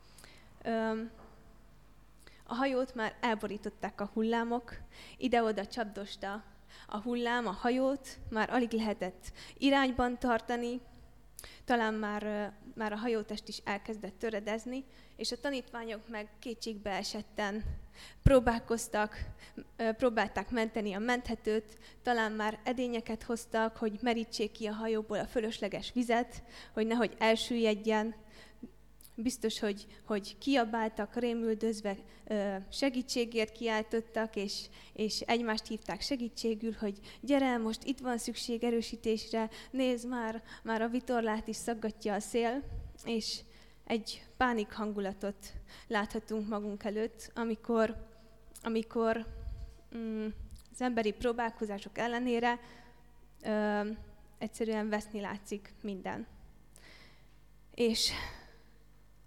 A hajót már elborították a hullámok, ide-oda csapdosta a hullám, a hajót már alig lehetett irányban tartani, talán már, már a hajótest is elkezdett töredezni, és a tanítványok meg kétségbe esetten próbálkoztak, próbálták menteni a menthetőt, talán már edényeket hoztak, hogy merítsék ki a hajóból a fölösleges vizet, hogy nehogy elsüllyedjen. Biztos, hogy, hogy kiabáltak, rémüldözve segítségért kiáltottak, és, és egymást hívták segítségül, hogy gyere, most itt van szükség erősítésre, nézd már, már a vitorlát is szaggatja a szél, és egy pánik hangulatot láthatunk magunk előtt, amikor, amikor mm, az emberi próbálkozások ellenére ö, egyszerűen veszni látszik minden. És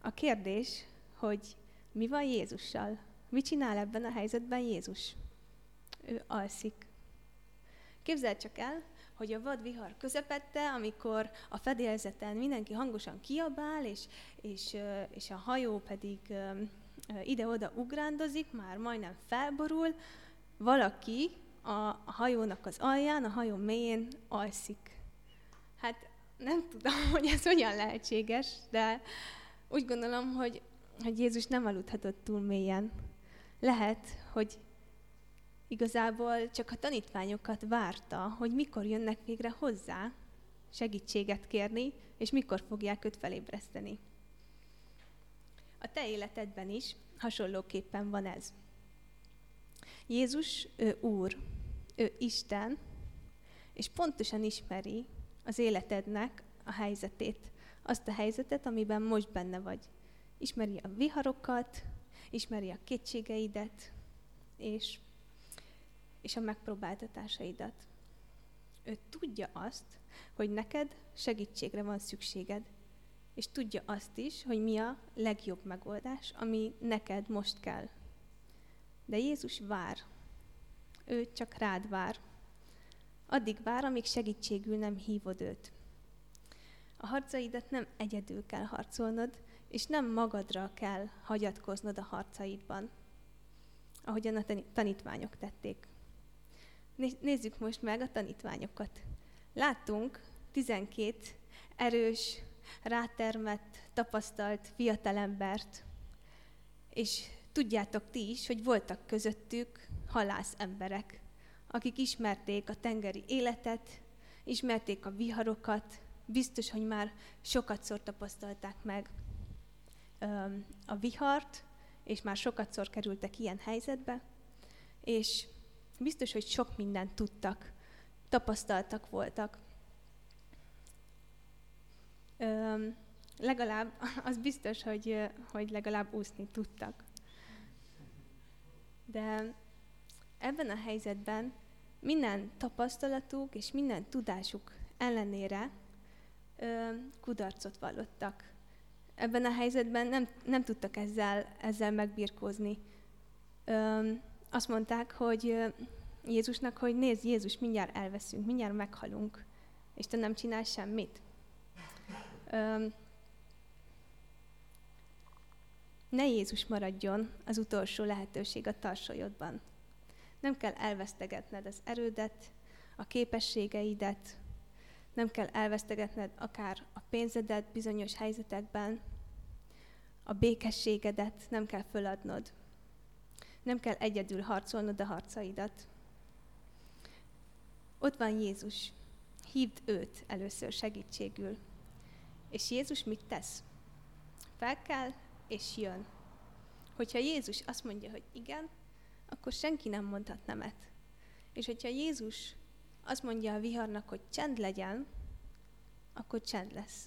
A kérdés, hogy mi van Jézussal? Mit csinál ebben a helyzetben Jézus? Ő alszik. Képzeld csak el, hogy a vadvihar közepette, amikor a fedélzeten mindenki hangosan kiabál, és, és, és a hajó pedig ide-oda ugrándozik, már majdnem felborul, valaki a hajónak az alján, a hajó mélyén alszik. Hát nem tudom, hogy ez hogyan lehetséges, de úgy gondolom, hogy, hogy Jézus nem aludhatott túl mélyen. Lehet, hogy igazából csak a tanítványokat várta, hogy mikor jönnek végre hozzá segítséget kérni, és mikor fogják őt felébreszteni. A te életedben is hasonlóképpen van ez. Jézus, ő Úr, ő Isten, és pontosan ismeri az életednek a helyzetét, azt a helyzetet, amiben most benne vagy. Ismeri a viharokat, ismeri a kétségeidet, és, és a megpróbáltatásaidat. Ő tudja azt, hogy neked segítségre van szükséged, és tudja azt is, hogy mi a legjobb megoldás, ami neked most kell. De Jézus vár. Ő csak rád vár. Addig vár, amíg segítségül nem hívod őt. A harcaidat nem egyedül kell harcolnod, és nem magadra kell hagyatkoznod a harcaidban, ahogyan a tanítványok tették. Nézzük most meg a tanítványokat. Láttunk tizenkét erős, rátermett, tapasztalt fiatalembert, és tudjátok ti is, hogy voltak közöttük halász emberek, akik ismerték a tengeri életet, ismerték a viharokat, biztos, hogy már sokatszor tapasztalták meg a vihart, és már sokatszor kerültek ilyen helyzetbe, és biztos, hogy sok mindent tudtak, tapasztaltak voltak. Öm, legalább, az biztos, hogy, hogy legalább úszni tudtak. De ebben a helyzetben minden tapasztalatuk és minden tudásuk ellenére ö, kudarcot vallottak. Ebben a helyzetben nem, nem tudtak ezzel, ezzel megbirkózni. Ö, azt mondták, hogy Jézusnak, hogy nézd, Jézus, mindjárt elveszünk, mindjárt meghalunk, és te nem csinálsz semmit. Ö, ne Jézus maradjon az utolsó lehetőség a tarsolyodban. Nem kell elvesztegetned az erődet, a képességeidet, nem kell elvesztegetned akár a pénzedet bizonyos helyzetekben, a békességedet nem kell föladnod. Nem kell egyedül harcolnod a harcaidat. Ott van Jézus. Hívd őt először segítségül. És Jézus mit tesz? Felkel és jön. Hogyha Jézus azt mondja, hogy igen, akkor senki nem mondhat nemet. És hogyha Jézus azt mondja a viharnak, hogy csend legyen, akkor csend lesz.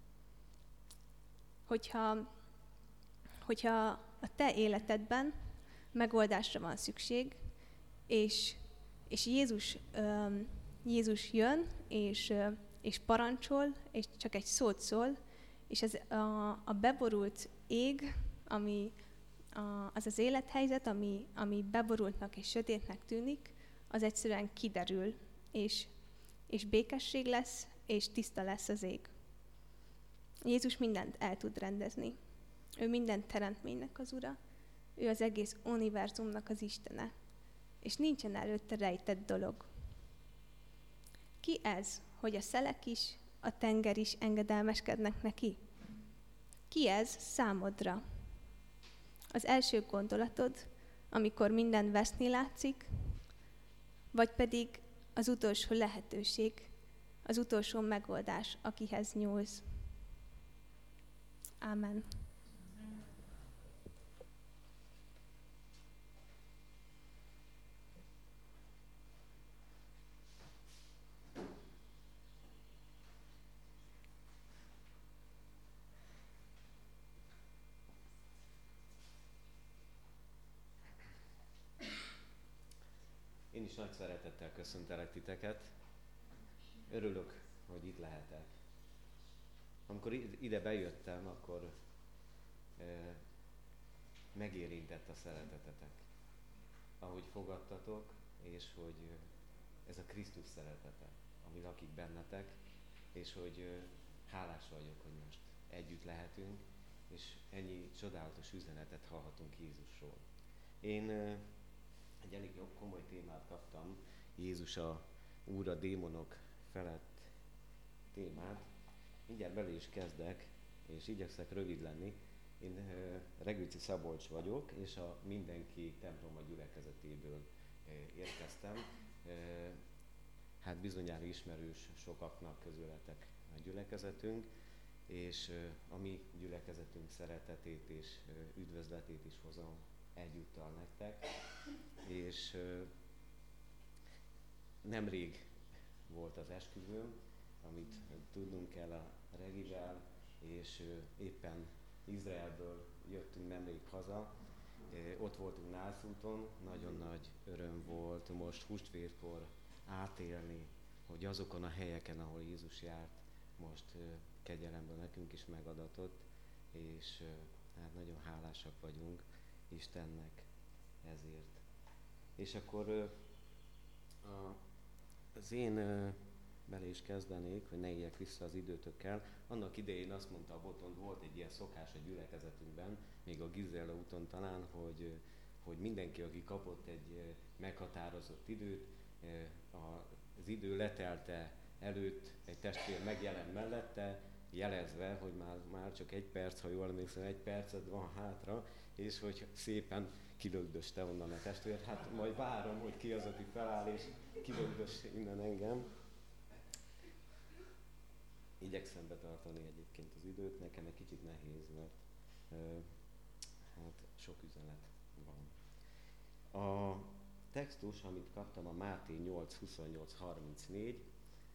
Hogyha, hogyha a te életedben megoldásra van szükség, és, és Jézus, um, Jézus jön, és, uh, és parancsol, és csak egy szót szól, és az, a, a beborult ég, ami a, az az élethelyzet, ami, ami beborultnak és sötétnek tűnik, az egyszerűen kiderül, és, és békesség lesz, és tiszta lesz az ég. Jézus mindent el tud rendezni. Ő minden teremtménynek az ura, ő az egész univerzumnak az Istene, és nincsen előtte rejtett dolog. Ki ez, hogy a szelek is, a tenger is engedelmeskednek neki? Ki ez számodra? Az első gondolatod, amikor minden veszni látszik, vagy pedig az utolsó lehetőség, az utolsó megoldás, akihez nyúlsz. Ámen. Én is nagy szeretettel köszöntelek titeket. Örülök, hogy itt lehetek. Amikor ide bejöttem, akkor megérintett a szeretetetek, ahogy fogadtatok, és hogy ez a Krisztus szeretete, ami lakik bennetek, és hogy hálás vagyok, hogy most együtt lehetünk, és ennyi csodálatos üzenetet hallhatunk Jézusról. Én egy elég komoly témát kaptam, Jézus a Úr a démonok felett témát. Mindjárt bele is kezdek, és igyekszek rövid lenni. Én uh, Regőci Szabolcs vagyok, és a Mindenki temploma gyülekezetéből uh, érkeztem. Uh, hát bizonyára ismerős sokaknak közületek a gyülekezetünk, és uh, a mi gyülekezetünk szeretetét és uh, üdvözletét is hozom egyúttal nektek. És uh, nemrég volt az esküvőm, amit tudnunk kell a Regivel, és uh, éppen Izraelből jöttünk nemrég haza, ott voltunk Nászúton, nagyon nagy öröm volt most húsvétkor átélni, hogy azokon a helyeken, ahol Jézus járt, most kegyelemből nekünk is megadatott, és hát nagyon hálásak vagyunk Istennek ezért. És akkor az én bele is kezdenék, hogy ne éljek vissza az időtökkel. Annak idején azt mondta a Botond, volt egy ilyen szokás a gyülekezetünkben, még a Gizella úton talán, hogy, hogy mindenki, aki kapott egy meghatározott időt, az idő letelte előtt egy testvér megjelent mellette, jelezve, hogy már, már csak egy perc, ha jól emlékszem, egy percet van hátra, és hogy szépen kilögdöste onnan a testvért. Hát majd várom, hogy ki az, aki feláll, és kilögdös innen engem. Igyekszem betartani egyébként az időt, nekem egy kicsit nehéz, mert uh, hát sok üzenet van. A textus, amit kaptam, a Máté nyolc huszonnyolc harmincnégy,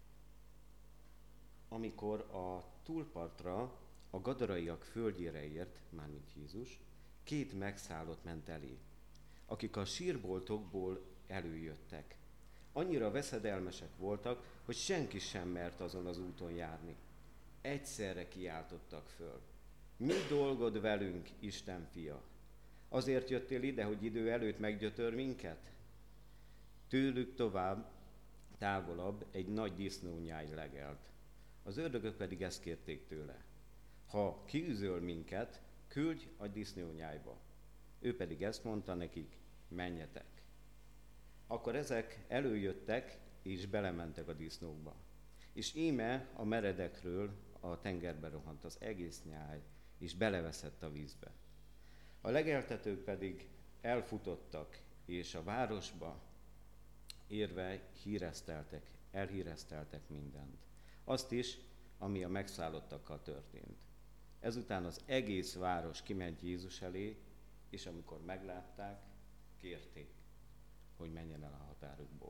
amikor a túlpartra, a gadaraiak földjére ért, mármint Jézus, két megszállott ment elé, akik a sírboltokból előjöttek. Annyira veszedelmesek voltak, hogy senki sem mert azon az úton járni. Egyszerre kiáltottak föl. Mi dolgod velünk, Isten fia? Azért jöttél ide, hogy idő előtt meggyötör minket? Tőlük tovább, távolabb egy nagy disznónyáj legelt. Az ördögök pedig ezt kérték tőle. Ha kiűzöl minket, küldj a disznónyájba. Ő pedig ezt mondta nekik, menjetek. Akkor ezek előjöttek, és belementek a disznókba. És íme a meredekről a tengerbe rohant az egész nyáj, és beleveszett a vízbe. A legeltetők pedig elfutottak, és a városba érve híreszteltek, elhíreszteltek mindent. Azt is, ami a megszállottakkal történt. Ezután az egész város kiment Jézus elé, és amikor meglátták, kérték, hogy menjen el a határukból.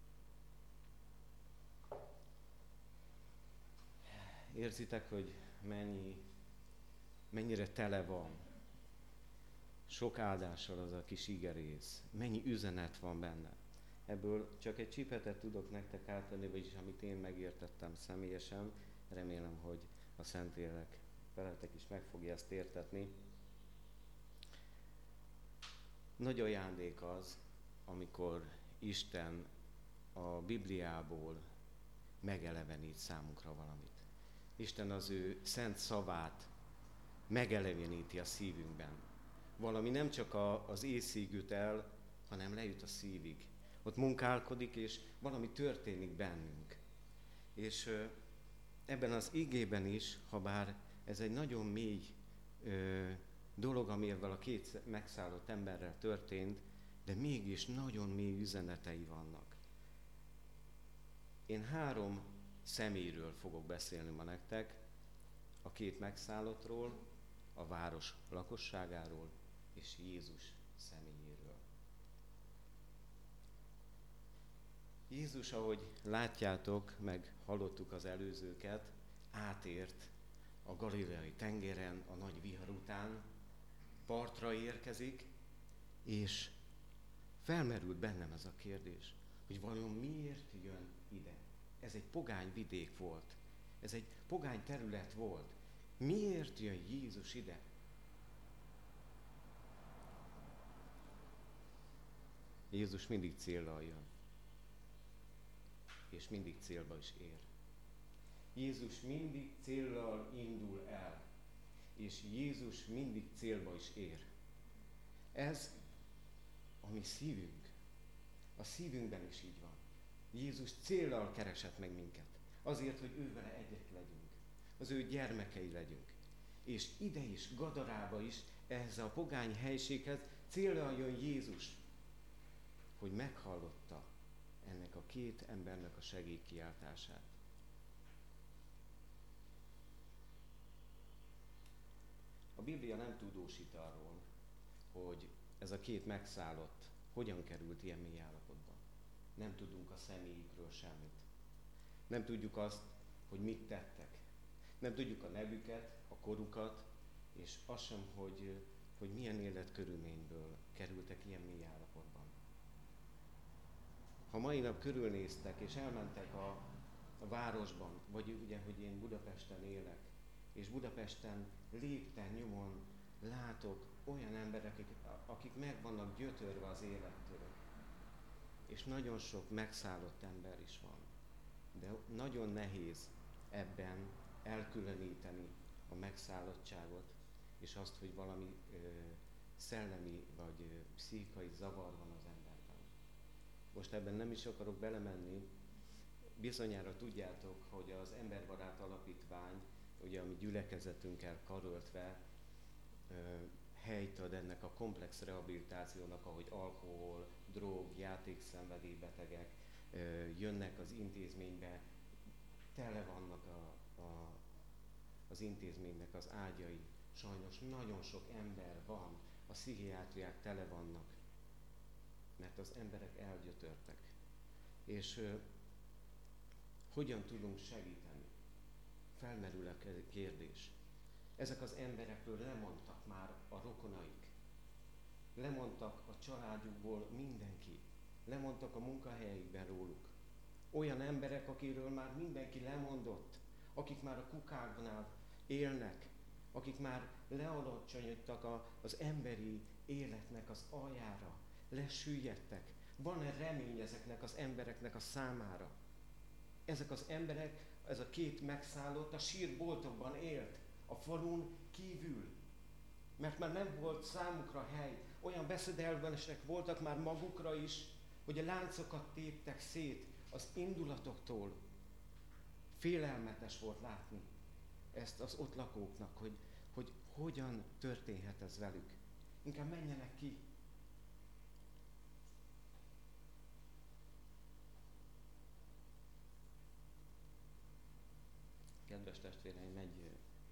Érzitek, hogy mennyi, mennyire tele van sok áldással az a kis igerész, mennyi üzenet van benne. Ebből csak egy csipetet tudok nektek átadni, vagyis amit én megértettem személyesen, remélem, hogy a Szentlélek veletek is meg fogja ezt értetni. Nagy ajándék az, amikor Isten a Bibliából megelevenít számunkra valamit. Isten az ő szent szavát megeleveníti a szívünkben. Valami nem csak a, az észig üt el, hanem lejut a szívig. Ott munkálkodik, és valami történik bennünk. És ö, ebben az igében is, ha bár ez egy nagyon mély ö, dolog, amivel a két megszállott emberrel történt, de mégis nagyon mély üzenetei vannak. Én három személyről fogok beszélni ma nektek, a két megszállottról, a város lakosságáról és Jézus személyéről. Jézus, ahogy látjátok, meg hallottuk az előzőket, átért a Galileai tengeren a nagy vihar után, partra érkezik, és felmerült bennem ez a kérdés, hogy vajon miért jön ide? Ez egy pogány vidék volt, ez egy pogány terület volt. Miért jön Jézus ide? Jézus mindig céllal jön. És mindig célba is ér. Jézus mindig céllal indul el. És Jézus mindig célba is ér. Ez a mi szívünk. A szívünkben is így van. Jézus céllal keresett meg minket. Azért, hogy ő vele egyek legyünk. Az ő gyermekei legyünk. És ide is, Gadarába is, ehhez a pogány helységhez céllal jön Jézus, hogy meghallotta ennek a két embernek a segélykiáltását. A Biblia nem tudósít arról, hogy ez a két megszállott hogyan került ilyen mély állapotba. Nem tudunk a személyükről semmit. Nem tudjuk azt, hogy mit tettek. Nem tudjuk a nevüket, a korukat, és azt sem, hogy, hogy milyen életkörülményből kerültek ilyen mély állapotban. Ha mai nap körülnéztek, és elmentek a, a városban, vagy ugye, hogy én Budapesten élek, és Budapesten lépten nyomon látok olyan emberek, akik, akik meg vannak gyötörve az élettől. És nagyon sok megszállott ember is van. De nagyon nehéz ebben elkülöníteni a megszállottságot, és azt, hogy valami ö, szellemi vagy ö, pszichikai zavar van az emberben. Most ebben nem is akarok belemenni. Bizonyára tudjátok, hogy az Emberbarát Alapítvány, ugye a mi gyülekezetünkkel karöltve ö, helyt ad ennek a komplex rehabilitációnak, ahogy alkohol, drog, játékszenvedélybetegek ö, jönnek az intézménybe, tele vannak a, a, az intézménynek az ágyai. Sajnos nagyon sok ember van, a pszichiátriák tele vannak, mert az emberek elgyötörtek. És ö, hogyan tudunk segíteni? Felmerül a kérdés. Ezek az emberekről lemondtak már a rokonaik. Lemondtak a családjukból mindenki. Lemondtak a munkahelyeikben róluk. Olyan emberek, akiről már mindenki lemondott, akik már a kukáknál élnek, akik már lealacsonyodtak a, az emberi életnek az aljára, lesüllyedtek. Van-e remény ezeknek az embereknek a számára? Ezek az emberek, ez a két megszállott a sírboltokban élt, a falun kívül, mert már nem volt számukra hely. Olyan veszedelmesek voltak már magukra is, hogy a láncokat téptek szét az indulatoktól. Félelmetes volt látni ezt az ott lakóknak, hogy, hogy hogyan történhet ez velük. Inkább menjenek ki. Kedves testvéreim, egy,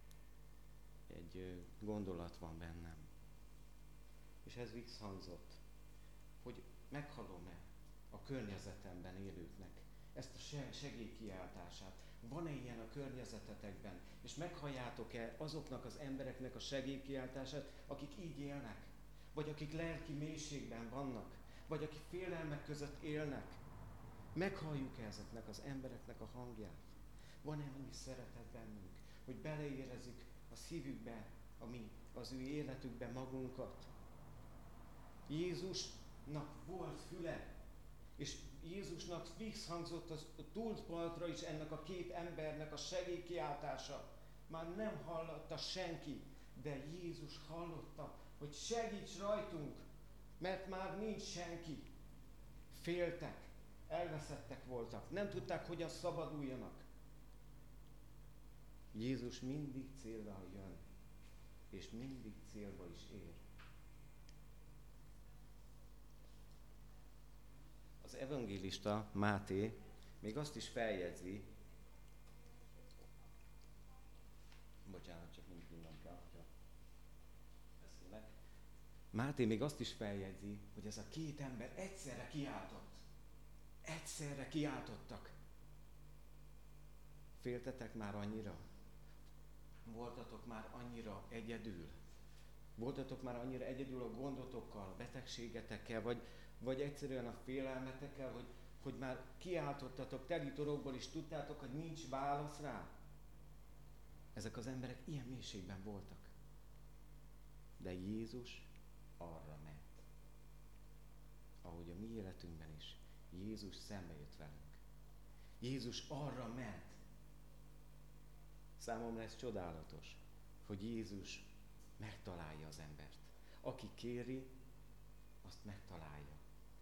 egy gondolat van bennem. És ez visszhangzott, hogy meghalom-e a környezetemben élőknek ezt a segélykiáltását. Van-e ilyen a környezetetekben? És meghalljátok-e azoknak az embereknek a segélykiáltását, akik így élnek? Vagy akik lelki mélységben vannak? Vagy akik félelmek között élnek? Meghalljuk-e ezeknek az embereknek a hangját? Van-e annyi szeretet bennünk, hogy beleérezzük a szívükbe, ami az ő életükbe magunkat? Jézusnak volt füle, és Jézusnak visszhangzott az a túlpartra is ennek a két embernek a segélykiáltása. Már nem hallotta senki, de Jézus hallotta, hogy segíts rajtunk, mert már nincs senki. Féltek, elveszettek voltak, nem tudták, hogyan szabaduljanak. Jézus mindig célra jön, és mindig célba is ér. Az evangélista Máté még azt is feljegyzi, bocsánat, csak mindig nem kell, hogyha beszélek. Máté még azt is feljegyzi, hogy ez a két ember egyszerre kiáltott. Egyszerre kiáltottak. Féltetek már annyira? Voltatok már annyira egyedül? Voltatok már annyira egyedül a gondotokkal, a betegségetekkel, vagy, vagy egyszerűen a félelmetekkel, hogy, hogy már kiáltottatok teli torokból, és tudtátok, hogy nincs válasz rá? Ezek az emberek ilyen mélységben voltak. De Jézus arra ment. ahogy a mi életünkben is, Jézus szembe jött velünk. Jézus arra ment. Számomra ez csodálatos, hogy Jézus megtalálja az embert. Aki kéri, azt megtalálja.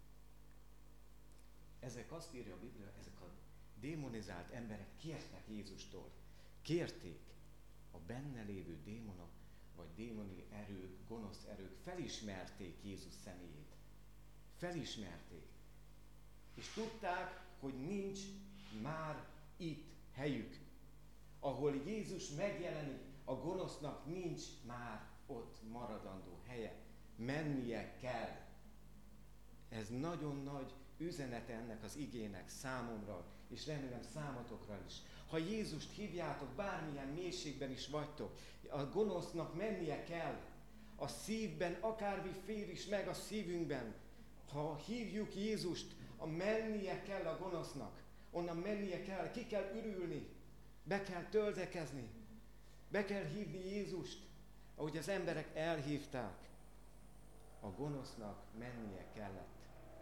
Ezek azt írja a Biblia, ezek a démonizált emberek kértek Jézustól. Kérték a benne lévő démonok, vagy démoni erők, gonosz erők felismerték Jézus személyét. Felismerték. És tudták, hogy nincs már itt helyük. Ahol Jézus megjelenik, a gonosznak nincs már ott maradandó helye. Mennie kell. Ez nagyon nagy üzenete ennek az igének számomra, és remélem számotokra is. Ha Jézust hívjátok, bármilyen mélységben is vagytok, a gonosznak mennie kell. A szívben, akármi fér is meg a szívünkben, ha hívjuk Jézust, a mennie kell a gonosznak. Onnan mennie kell, ki kell ürülni, be kell töltekezni, be kell hívni Jézust, ahogy az emberek elhívták. A gonosznak mennie kellett.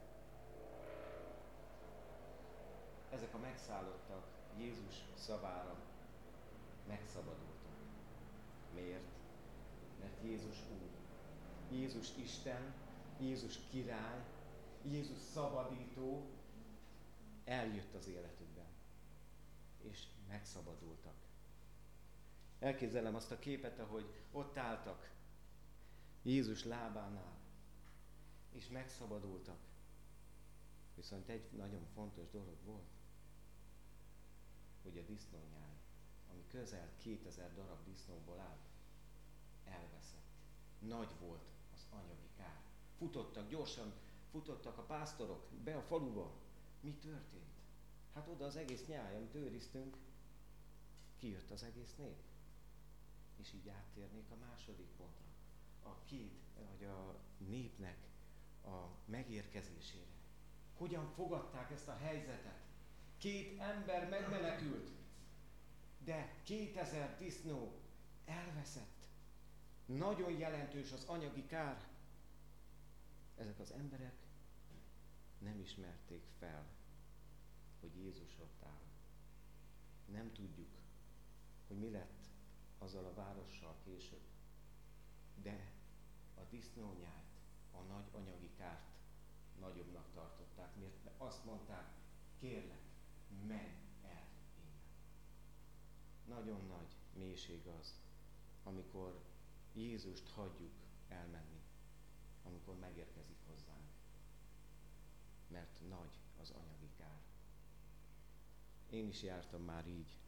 Ezek a megszállottak Jézus szavára megszabadultak. Miért? Mert Jézus Úr. Jézus Isten, Jézus király, Jézus szabadító eljött az életükben, és megszabadultak. Elképzelem azt a képet, ahogy ott álltak Jézus lábánál, és megszabadultak. Viszont egy nagyon fontos dolog volt, hogy a disznónyáj, ami közel kétezer darab disznóból állt, elveszett. Nagy volt az anyagi kár. Futottak, gyorsan futottak a pásztorok be a faluba. Mi történt? Hát oda az egész nyáj, amit őriztünk, kijött az egész nép. És így áttérnék a második pontra. A két, vagy a népnek a megérkezésére. Hogyan fogadták ezt a helyzetet? Két ember megmenekült, de kétezer disznó elveszett. Nagyon jelentős az anyagi kár. Ezek az emberek nem ismerték fel, hogy Jézus ott áll. Nem tudjuk, hogy mi lett azzal a várossal később. De a disznónyájt, a nagy anyagi kárt nagyobbnak tartották, mert azt mondták, kérlek, menj el innen. Nagyon nagy mélység az, amikor Jézust hagyjuk elmenni, amikor megérkezik hozzánk. Mert nagy az anyagi kár. Én is jártam már így.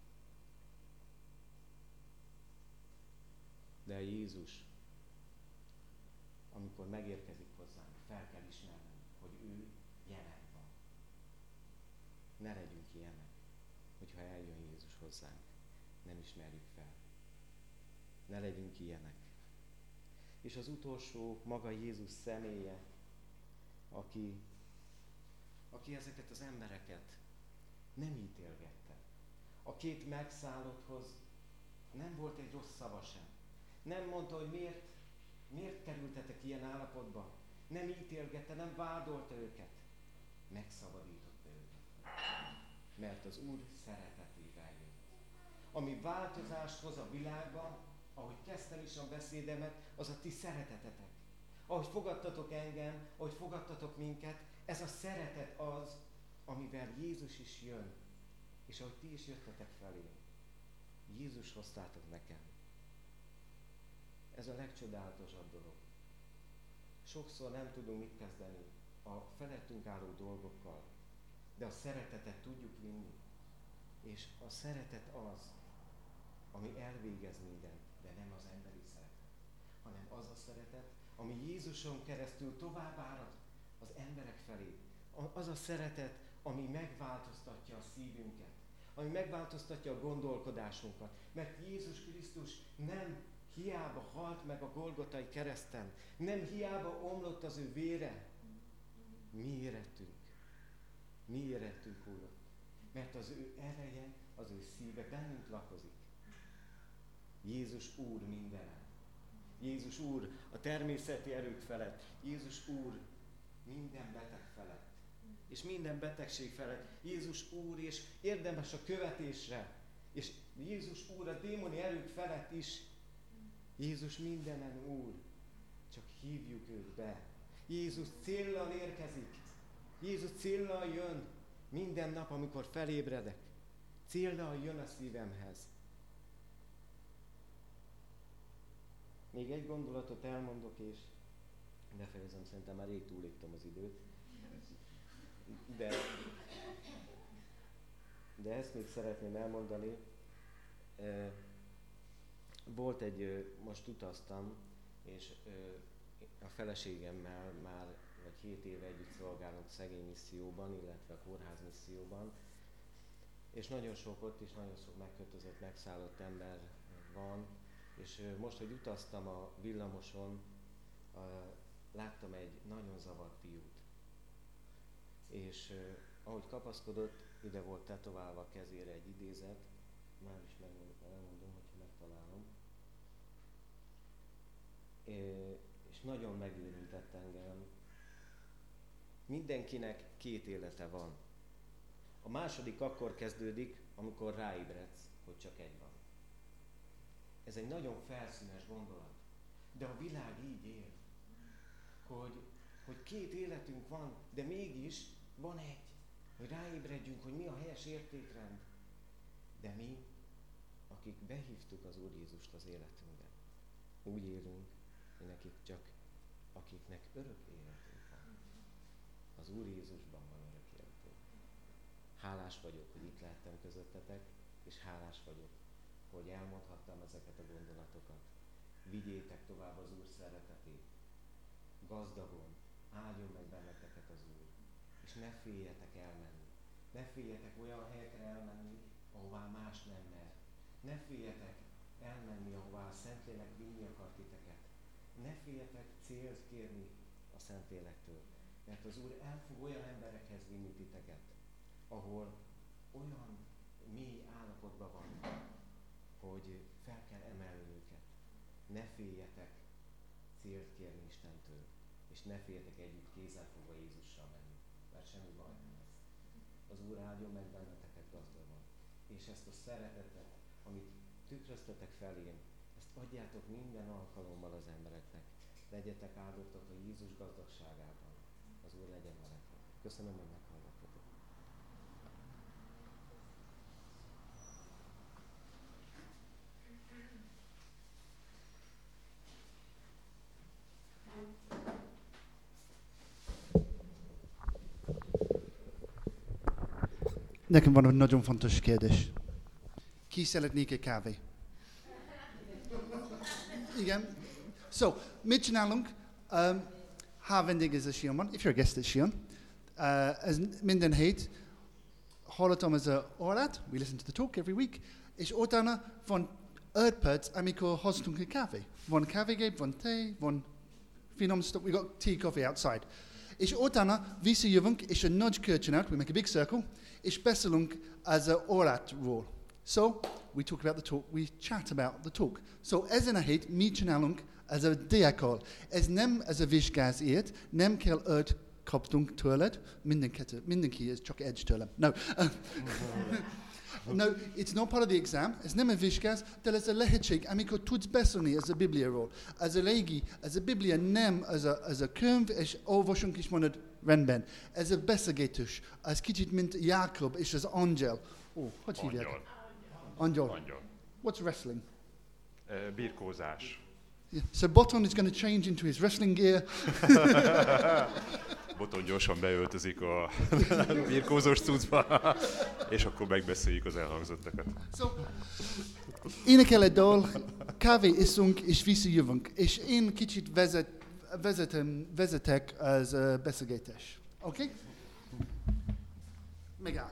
De Jézus, amikor megérkezik hozzánk, fel kell ismernünk, hogy ő jelen van. Ne legyünk ilyenek, hogyha eljön Jézus hozzánk, nem ismerjük fel. Ne legyünk ilyenek. És az utolsó maga Jézus személye, aki, aki ezeket az embereket nem ítélgette. A két megszállotthoz nem volt egy rossz szava sem. Nem mondta, hogy miért, miért kerültetek ilyen állapotba. Nem ítélgette, nem vádolta őket. Megszabadította őket. Mert az Úr szeretetével jött. Ami változást hoz a világban, ahogy kezdtem is a beszédemet, az a ti szeretetetek. Ahogy fogadtatok engem, ahogy fogadtatok minket, ez a szeretet az, amivel Jézus is jön. És ahogy ti is jöttetek felé, Jézus hoztátok nekem. Ez a legcsodálatosabb dolog. Sokszor nem tudunk mit kezdeni a felettünk álló dolgokkal, de a szeretetet tudjuk vinni. És a szeretet az, ami elvégez mindent, de nem az emberi szeretet, hanem az a szeretet, ami Jézuson keresztül tovább árad az emberek felé. Az a szeretet, ami megváltoztatja a szívünket, ami megváltoztatja a gondolkodásunkat. Mert Jézus Krisztus nem hiába halt meg a Golgotai kereszten, nem hiába omlott az ő vére. Mi érettünk. Mi érettünk Úr. Mert az ő ereje, az ő szíve bennünk lakozik. Jézus Úr mindenen. Jézus Úr a természeti erők felett. Jézus Úr minden beteg felett. És minden betegség felett. Jézus Úr, és érdemes a követésre. És Jézus Úr a démoni erők felett is. Jézus mindenen Úr. Csak hívjuk őt be. Jézus céllal érkezik. Jézus céllal jön. Minden nap, amikor felébredek. Céllal jön a szívemhez. Még egy gondolatot elmondok, és befejezem, szerintem már rég túléptem az időt. De, de ezt még szeretném elmondani. Volt egy, most utaztam, és a feleségemmel már vagy hét éve együtt szolgálunk szegény misszióban, illetve a kórház misszióban, és nagyon sok ott is, nagyon sok megkötözött, megszállott ember van, és most, hogy utaztam a villamoson, láttam egy nagyon zavart fiút. És ahogy kapaszkodott, ide volt tetoválva a kezére egy idézet, már is megmondom, hogyha megtalálom. És nagyon megérintett engem. Mindenkinek két élete van. A második akkor kezdődik, amikor ráébredsz, hogy csak egy van. Ez egy nagyon felszínes gondolat. De a világ így él, hogy, hogy két életünk van, de mégis van egy. Hogy ráébredjünk, hogy mi a helyes értékrend. De mi, akik behívtuk az Úr Jézust az életünkbe, úgy élünk, hogy nekik csak, akiknek örök életünk van. Az Úr Jézusban van örök életünk. Hálás vagyok, hogy itt lehettem közöttetek, és hálás vagyok, hogy elmondhattam ezeket a gondolatokat. Vigyétek tovább az Úr szeretetét. Gazdagon áldjon meg benneteket az Úr. És ne féljetek elmenni. Ne féljetek olyan helyekre elmenni, ahová más nem mer. Ne féljetek elmenni, ahová a Szentlélek vinni akar titeket. Ne féljetek célt kérni a Szentlélektől. Mert az Úr el fog olyan emberekhez vinni titeket, ahol olyan mély állapotban van, hogy fel kell emelni őket. Ne féljetek célt kérni Istentől, és ne féljetek együtt kézzel fogva Jézussal menni, mert semmi baj nem lesz. Az Úr áldjon meg benneteket gazdagon, és ezt a szeretetet, amit tükröztetek felém, ezt adjátok minden alkalommal az embereknek. Legyetek áldottak a Jézus gazdagságában. Az Úr legyen veletek. Köszönöm, hogy meghallgattatok. Nekem van egy nagyon fontos kérdés. Ki szeretnék egy kávé? Igen. So, mit csinálunk? Um, ha vendégezésen van, if you're a guest at Sion, uh, ez minden hét hallottam ez a órát, we listen to the talk every week, és utána van öt perc, amikor hoztunk egy kávé. Van kávégép, van té, van finom stuff, we got tea, coffee outside. És utána visszajövünk, és egy nagy kölcsönát, we make a big circle, és beszélünk az a órátról. So, we talk about the talk, we chat about the talk. So, ezen a hét mi csinálunk ez a diákkal. Ez nem ez a vizsgázért, nem kell öt kaptunk tőled, mindenki, mindenki ez csak egy tőlem. No. No, it's not part of the exam, ez nem a vizsgáz, de ez a lehetség, amikor tudsz beszélni ez a Bibliáról. Ez a régi, ez a Biblia nem ez a, ez a könyv, és olvasunk is mondod rendben. Ez a beszélgetés, ez kicsit mint Jákob és az angyal. Ó, oh, hogy hívják? Angyal. Angyal. What's wrestling? Uh, birkózás. Yeah. So Boton is going to change into his wrestling gear. Boton gyorsan beöltözik a birkózós cuccba, és akkor megbeszéljük az elhangzottakat. So, énekel egy dal, kávé iszunk, és visszajövünk. És én kicsit vezet, vezetem, vezetek az uh, beszélgetés. Oké? Okay? Megáll.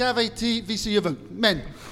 egy ti visszajövünk. Men.